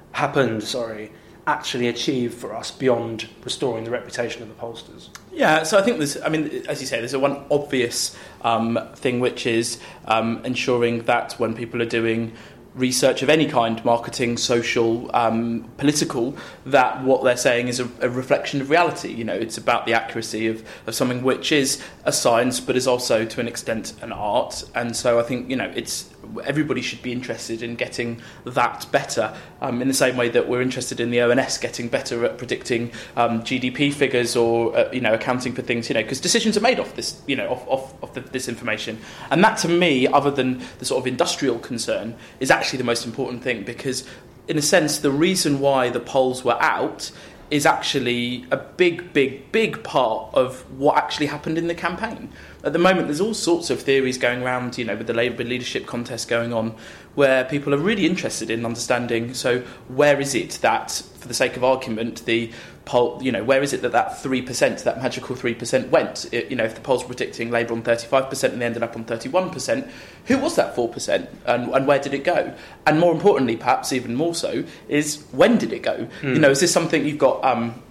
actually achieve for us beyond restoring the reputation of the pollsters? Yeah, so I think as you say, there's one obvious thing, which is ensuring that when people are doing research of any kind, marketing, social, political, that what they're saying is a reflection of reality. It's about the accuracy of something which is a science, but is also to an extent an art. And so I think, everybody should be interested in getting that better, in the same way that we're interested in the ONS getting better at predicting GDP figures or accounting for things, because decisions are made off this, this information. And that, to me, other than the sort of industrial concern, is actually the most important thing, because in a sense the reason why the polls were out is actually a big part of what actually happened in the campaign. at the moment there's all sorts of theories going around, with the Labour leadership contest going on, where people are really interested in understanding, so where is it that, for the sake of argument, the poll, where is it that 3%, that magical 3% went? If the polls were predicting Labour on 35% and they ended up on 31%, who was that 4% and where did it go? And more importantly, perhaps even more so, is when did it go? Is this something you've got...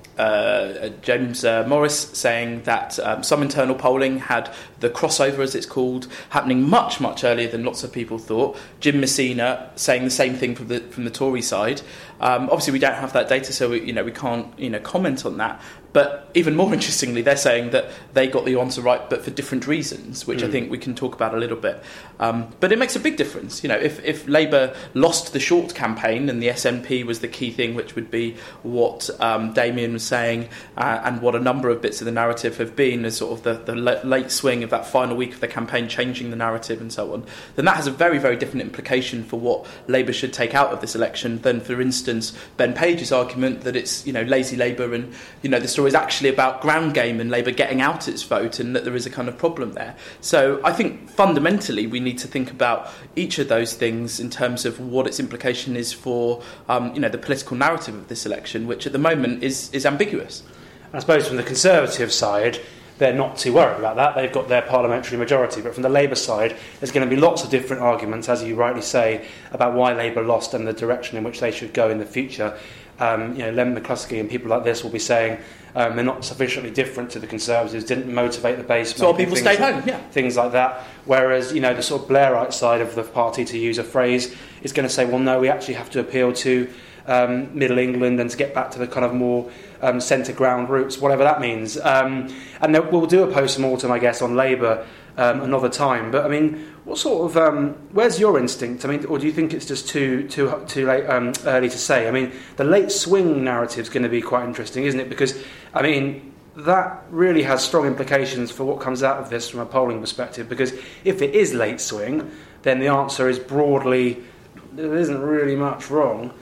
James Morris saying that some internal polling had the crossover, as it's called, happening much, much earlier than lots of people thought. Jim Messina saying the same thing from the Tory side. Obviously, we don't have that data, so we can't comment on that. But even more interestingly, they're saying that they got the answer right, but for different reasons, which I think we can talk about a little bit. But it makes a big difference. If Labour lost the short campaign and the SNP was the key thing, which would be what Damien was saying, and what a number of bits of the narrative have been as sort of the late swing of that final week of the campaign, changing the narrative and so on, then that has a very, very different implication for what Labour should take out of this election than, for instance, Ben Page's argument that it's lazy Labour and the story is actually about ground game and Labour getting out its vote, and that there is a kind of problem there. So I think fundamentally we need to think about each of those things in terms of what its implication is for the political narrative of this election, which at the moment is ambiguous. I suppose from the Conservative side, they're not too worried about that. They've got their parliamentary majority. But from the Labour side, there's going to be lots of different arguments, as you rightly say, about why Labour lost and the direction in which they should go in the future. Len McCluskey and people like this will be saying they're not sufficiently different to the Conservatives, didn't motivate the base. So people stayed home, things like that. Whereas, the sort of Blairite side of the party, to use a phrase, is going to say, well, no, we actually have to appeal to Middle England and to get back to the kind of more centre ground roots, whatever that means. And we'll do a post-mortem, I guess, on Labour another time. But I mean, what sort of where's your instinct? I mean, or do you think it's just too late, early to say? I mean, the late swing narrative is going to be quite interesting, isn't it? Because I mean, that really has strong implications for what comes out of this from a polling perspective. Because if it is late swing, then the answer is broadly there isn't really much wrong.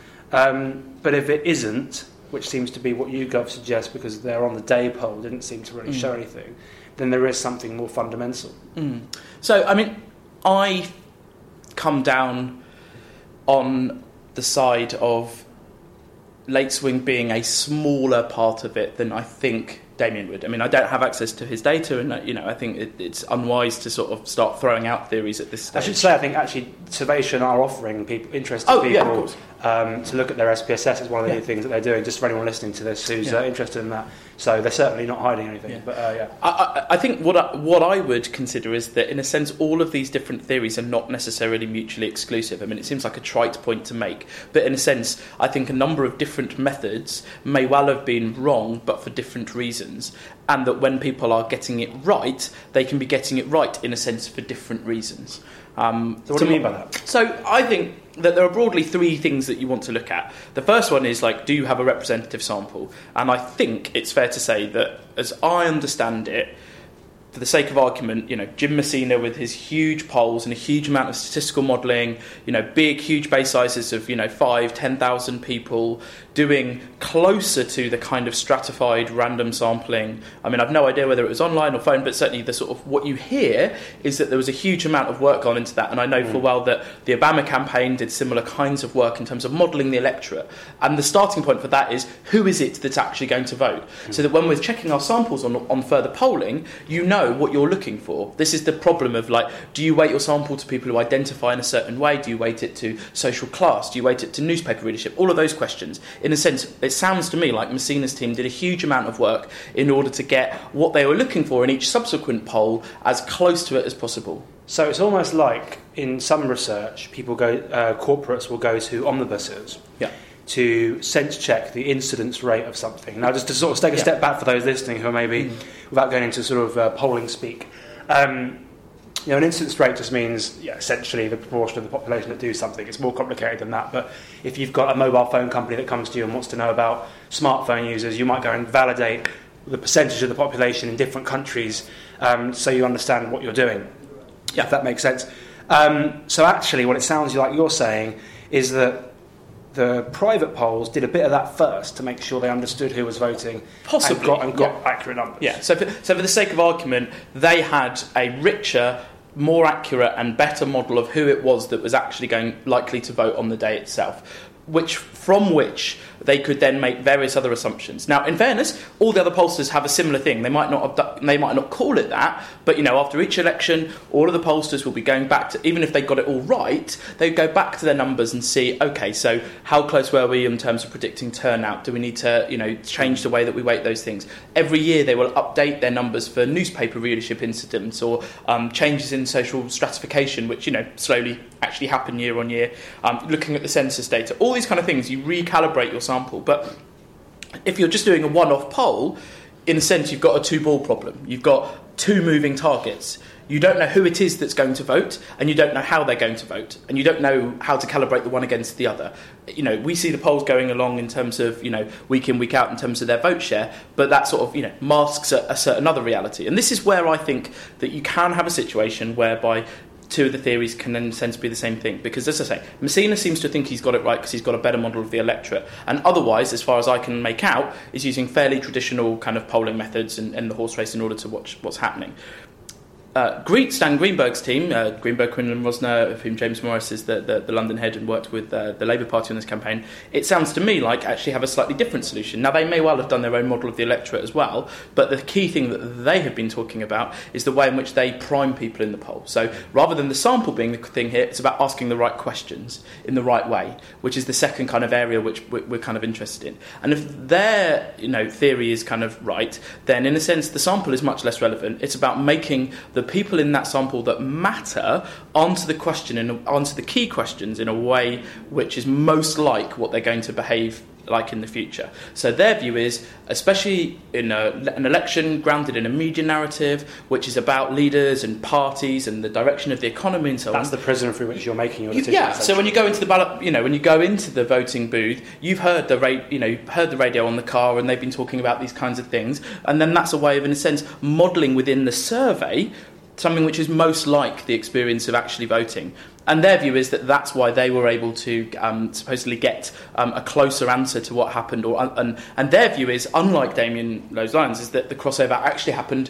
But if it isn't, which seems to be what YouGov suggests, because they're on the day poll, didn't seem to really show anything, then there is something more fundamental. So, I mean, I come down on the side of late swing being a smaller part of it than I think Damien would. I mean, I don't have access to his data, and I think it's unwise to sort of start throwing out theories at this stage. I should say, I think actually Survation are offering interested people to look at their SPSS. Is one of the new things that they're doing. Just for anyone listening to this who's interested in that, so they're certainly not hiding anything. But I think what I would consider is that in a sense all of these different theories are not necessarily mutually exclusive. I mean, it seems like a trite point to make, but in a sense I think a number of different methods may well have been wrong, but for different reasons. And that when people are getting it right, they can be getting it right in a sense for different reasons. So what do you mean by that? So I think that there are broadly three things that you want to look at. The first one is, do you have a representative sample? And I think it's fair to say that, as I understand it, for the sake of argument, Jim Messina with his huge polls and a huge amount of statistical modelling, big, huge base sizes of, 5,000, 10,000 people, doing closer to the kind of stratified random sampling. I mean, I've no idea whether it was online or phone, but certainly the sort of what you hear is that there was a huge amount of work gone into that. And I know full well that the Obama campaign did similar kinds of work in terms of modelling the electorate. And the starting point for that is, who is it that's actually going to vote? So that when we're checking our samples on further polling, what you're looking for. This is the problem of, do you weight your sample to people who identify in a certain way? Do you weight it to social class? Do you weight it to newspaper readership? All of those questions. In a sense, it sounds to me like Messina's team did a huge amount of work in order to get what they were looking for in each subsequent poll as close to it as possible. So it's almost like, in some research, corporates will go to omnibuses to sense check the incidence rate of something. Now, just to sort of take a step back for those listening who are maybe, without going into sort of polling speak, an incidence rate just means essentially the proportion of the population that do something. It's more complicated than that. But if you've got a mobile phone company that comes to you and wants to know about smartphone users, you might go and validate the percentage of the population in different countries so you understand what you're doing, if that makes sense. So actually what it sounds like you're saying is that the private polls did a bit of that first to make sure they understood who was voting, possibly, and got accurate numbers. Yeah. So for the sake of argument, they had a richer, more accurate, and better model of who it was that was actually likely to vote on the day itself, from which they could then make various other assumptions. Now, in fairness, all the other pollsters have a similar thing. They might not call it that, but after each election, all of the pollsters will be going back to, even if they got it all right, they go back to their numbers and see, okay, so how close were we in terms of predicting turnout? Do we need to, change the way that we weight those things? Every year, they will update their numbers for newspaper readership incidents or changes in social stratification, which slowly actually happen year on year. Looking at the census data, all these kind of things, you recalibrate your sample. But if you're just doing a one-off poll, in a sense, you've got a two-ball problem. You've got two moving targets. You don't know who it is that's going to vote, and you don't know how they're going to vote, and you don't know how to calibrate the one against the other. We see the polls going along in terms of, week in, week out in terms of their vote share, but that sort of, masks a certain other reality. And this is where I think that you can have a situation whereby two of the theories can then tend to be the same thing. Because, as I say, Messina seems to think he's got it right because he's got a better model of the electorate. And otherwise, as far as I can make out, is using fairly traditional kind of polling methods and the horse race in order to watch what's happening. Stan Greenberg's team, Greenberg, Quinlan, Rosner, of whom James Morris is the London head and worked with the Labour Party on this campaign, it sounds to me like actually have a slightly different solution. Now, they may well have done their own model of the electorate as well, but the key thing that they have been talking about is the way in which they prime people in the poll. So rather than the sample being the thing here, it's about asking the right questions in the right way, which is the second kind of area which we're kind of interested in. And if their theory is kind of right, then in a sense the sample is much less relevant. It's about making the people in that sample that matter answer the question and answer the key questions in a way which is most like what they're going to behave like in the future. So their view is, especially in an election grounded in a media narrative, which is about leaders and parties and the direction of the economy and so on. That's the prism through which you're making your decision. Yeah. So when you go into the ballot, when you go into the voting booth, you've heard the radio on the car, and they've been talking about these kinds of things, and then that's a way of, in a sense, modelling within the survey something which is most like the experience of actually voting. And their view is that that's why they were able to supposedly get a closer answer to what happened. And their view is, unlike Damien Lowe's-Lyons, is that the crossover actually happened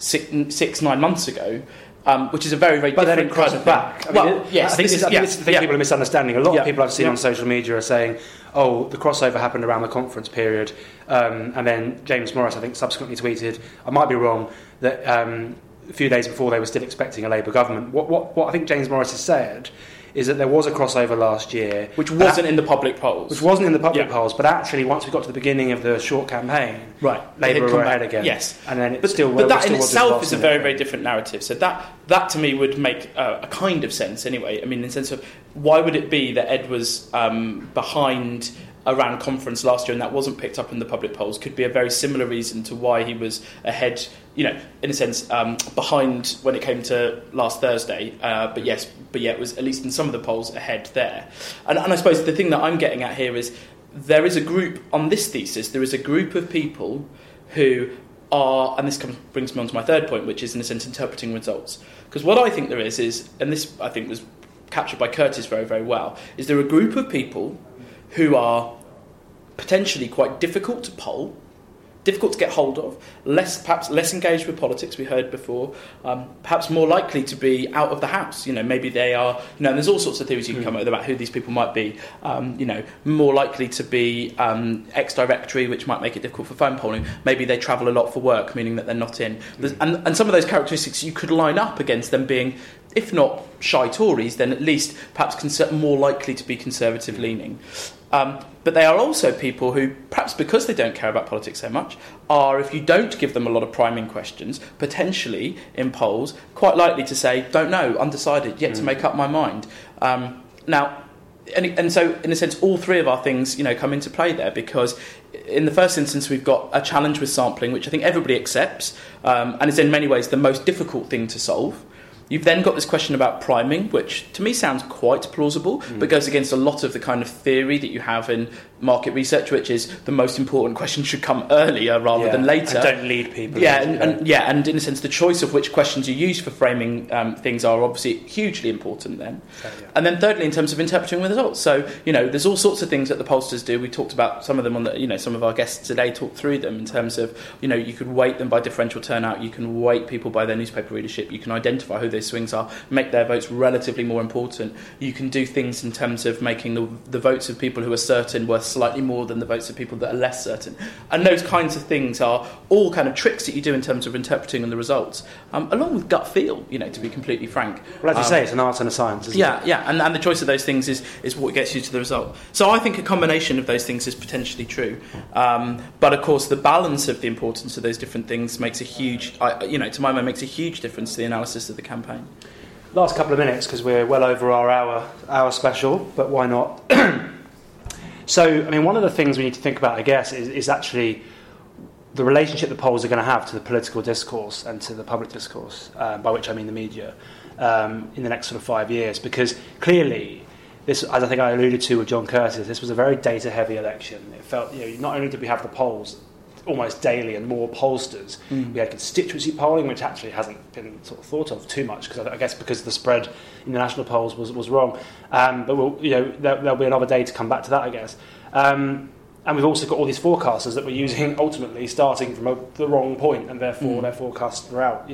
9 months ago, which is a very, very different kind of back. Yes, I think this is the thing people are misunderstanding. A lot of people I've seen on social media are saying, oh, the crossover happened around the conference period, and then James Morris, I think, subsequently tweeted, I might be wrong, that a few days before they were still expecting a Labour government. What I think James Morris has said is that there was a crossover last year, which wasn't in the public polls. Polls, but actually, once we got to the beginning of the short campaign, right, Labour were ahead again. Yes, and then but that in itself is a very, very different narrative. So that to me would make a kind of sense anyway. I mean, in the sense of why would it be that Ed was behind around conference last year and that wasn't picked up in the public polls? Could be a very similar reason to why he was ahead, in a sense, behind when it came to last Thursday. But yet it was, at least in some of the polls, ahead there. And I suppose the thing that I'm getting at here is there is a group, on this thesis, there is a group of people who are, and this brings me on to my third point, which is, in a sense, interpreting results. Because what I think there is, and this I think was captured by Curtis very, very well, is there are a group of people who are potentially quite difficult to poll, difficult to get hold of, perhaps less engaged with politics, we heard before, perhaps more likely to be out of the house. Maybe they are, and there's all sorts of theories you can come up with about who these people might be. More likely to be ex-directory, which might make it difficult for phone polling. Maybe they travel a lot for work, meaning that they're not in. And some of those characteristics you could line up against them being, if not shy Tories, then at least perhaps more likely to be conservative-leaning. But they are also people who, perhaps because they don't care about politics so much, are, if you don't give them a lot of priming questions, potentially in polls, quite likely to say, don't know, undecided, yet to make up my mind. Now, and so, in a sense, all three of our things, come into play there, because in the first instance, we've got a challenge with sampling, which I think everybody accepts, and is in many ways the most difficult thing to solve. You've then got this question about priming, which to me sounds quite plausible, but goes against a lot of the kind of theory that you have in market research, which is the most important question should come earlier rather than later. And don't lead people. And in a sense, the choice of which questions you use for framing things are obviously hugely important then. And then thirdly, in terms of interpreting the results. So, there's all sorts of things that the pollsters do. We talked about some of them on some of our guests today talked through them in terms of, you could weight them by differential turnout, you can weight people by their newspaper readership, you can identify who their swings are, make their votes relatively more important. You can do things in terms of making the votes of people who are certain worth slightly more than the votes of people that are less certain. And those kinds of things are all kind of tricks that you do in terms of interpreting on the results, along with gut feel, to be completely frank. Well, as you say, it's an art and a science, isn't it? Yeah, and the choice of those things is what gets you to the result. So I think a combination of those things is potentially true. But of course, the balance of the importance of those different things makes a huge, to my mind, makes a huge difference to the analysis of the campaign. Last couple of minutes, because we're well over our hour special, but why not? So, one of the things we need to think about, I guess, is actually the relationship the polls are going to have to the political discourse and to the public discourse, by which I mean the media, in the next sort of 5 years. Because clearly, this, as I think I alluded to with John Curtice, this was a very data-heavy election. It felt, not only did we have the polls almost daily and more pollsters, we had constituency polling, which actually hasn't been sort of thought of too much, because I guess because the spread in the national polls was wrong. But there'll be another day to come back to that, I guess. And we've also got all these forecasters that we're using ultimately starting from the wrong point, and therefore their forecasts are out.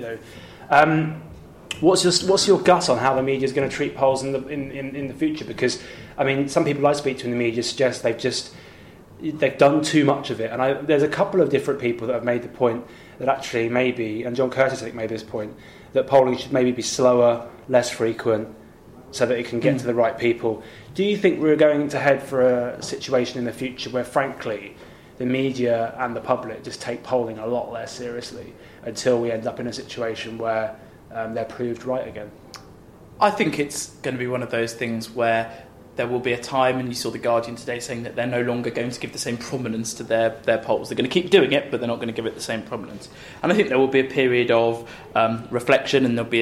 What's your gut on how the media is going to treat polls in the future? Because some people I speak to in the media suggest they've done too much of it, and there's a couple of different people that have made the point that actually maybe, and John Curtice I think made this point, that polling should maybe be slower, less frequent, so that it can get to the right people. Do you think we're going to head for a situation in the future where, frankly, the media and the public just take polling a lot less seriously until we end up in a situation where they're proved right again? I think it's going to be one of those things where there will be a time, and you saw The Guardian today saying that they're no longer going to give the same prominence to their polls. They're going to keep doing it, but they're not going to give it the same prominence. And I think there will be a period of reflection, and there'll be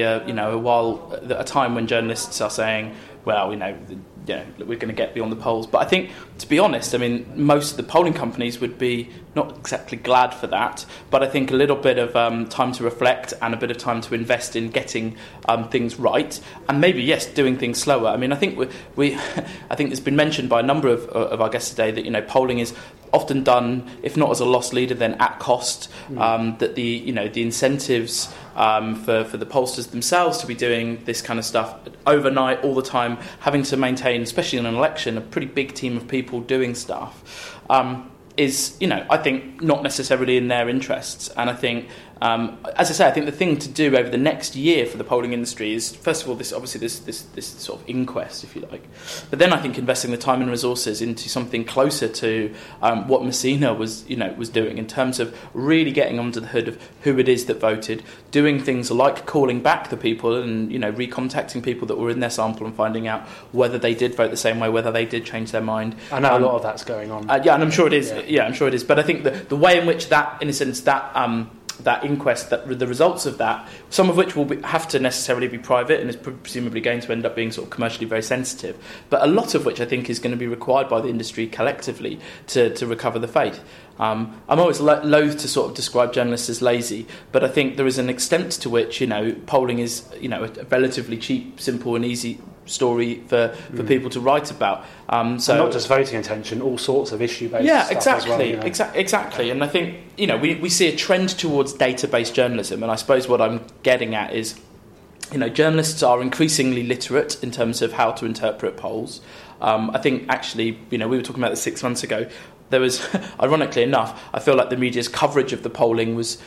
a time when journalists are saying, well, we're going to get beyond the polls. But I think, to be honest, most of the polling companies would be not exactly glad for that, but I think a little bit of time to reflect and a bit of time to invest in getting things right, and maybe, yes, doing things slower. I think I think it's been mentioned by a number of our guests today that polling is often done, if not as a loss leader, then at cost. That the incentives for the pollsters themselves to be doing this kind of stuff overnight, all the time, having to maintain, especially in an election, a pretty big team of people doing stuff, is, I think, not necessarily in their interests. And I think, as I say, I think the thing to do over the next year for the polling industry is, first of all, this sort of inquest, if you like. But then I think investing the time and resources into something closer to what Messina was doing, in terms of really getting under the hood of who it is that voted, doing things like calling back the people and recontacting people that were in their sample and finding out whether they did vote the same way, whether they did change their mind. I know a lot of that's going on. And I'm sure it is. Yeah, I'm sure it is. But I think the way in which that, in a sense, that inquest, that the results of that, some of which will have to necessarily be private and is presumably going to end up being sort of commercially very sensitive, but a lot of which I think is going to be required by the industry collectively to recover the faith. I'm always loath to sort of describe journalists as lazy, but I think there is an extent to which polling is a relatively cheap, simple and easy story for people to write about. So and not just voting intention, all sorts of issue-based stuff exactly, as well, exactly. And I think we see a trend towards data-based journalism, and I suppose what I'm getting at is journalists are increasingly literate in terms of how to interpret polls. I think actually we were talking about this 6 months ago. There was, ironically enough, I feel like the media's coverage of the polling was,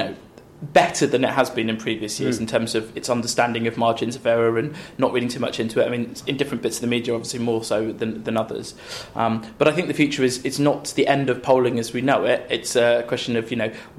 better than it has been in previous years in terms of its understanding of margins of error and not reading too much into it. In different bits of the media, obviously more so than others. But I think the future it's not the end of polling as we know it. It's a question of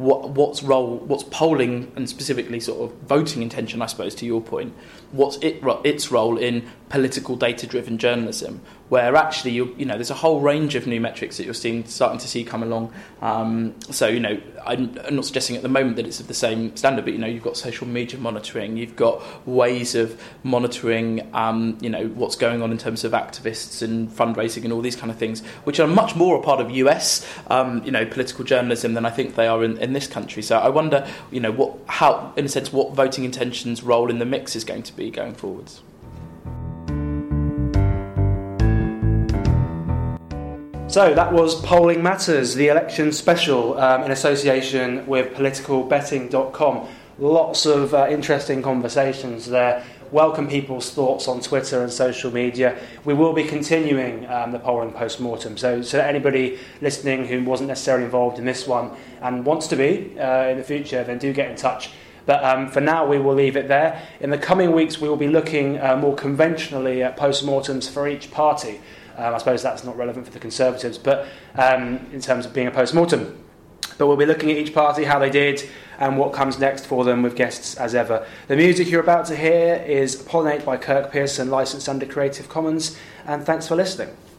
what's polling, and specifically sort of voting intention, I suppose, to your point. What's its role in political data-driven journalism? where actually there's a whole range of new metrics that you're starting to see come along. So I'm not suggesting at the moment that it's of the same standard, but you've got social media monitoring, you've got ways of monitoring what's going on in terms of activists and fundraising and all these kind of things, which are much more a part of US political journalism than I think they are in this country. So I wonder how in a sense what voting intentions role in the mix is going to be going forwards. So that was Polling Matters, the election special in association with politicalbetting.com. Lots of interesting conversations there. Welcome people's thoughts on Twitter and social media. We will be continuing the polling post-mortem. So anybody listening who wasn't necessarily involved in this one and wants to be in the future, then do get in touch. But for now, we will leave it there. In the coming weeks, we will be looking more conventionally at post-mortems for each party. I suppose that's not relevant for the Conservatives, but in terms of being a post-mortem. But we'll be looking at each party, how they did, and what comes next for them with guests as ever. The music you're about to hear is Pollinate by Kirk Pearson, licensed under Creative Commons, and thanks for listening.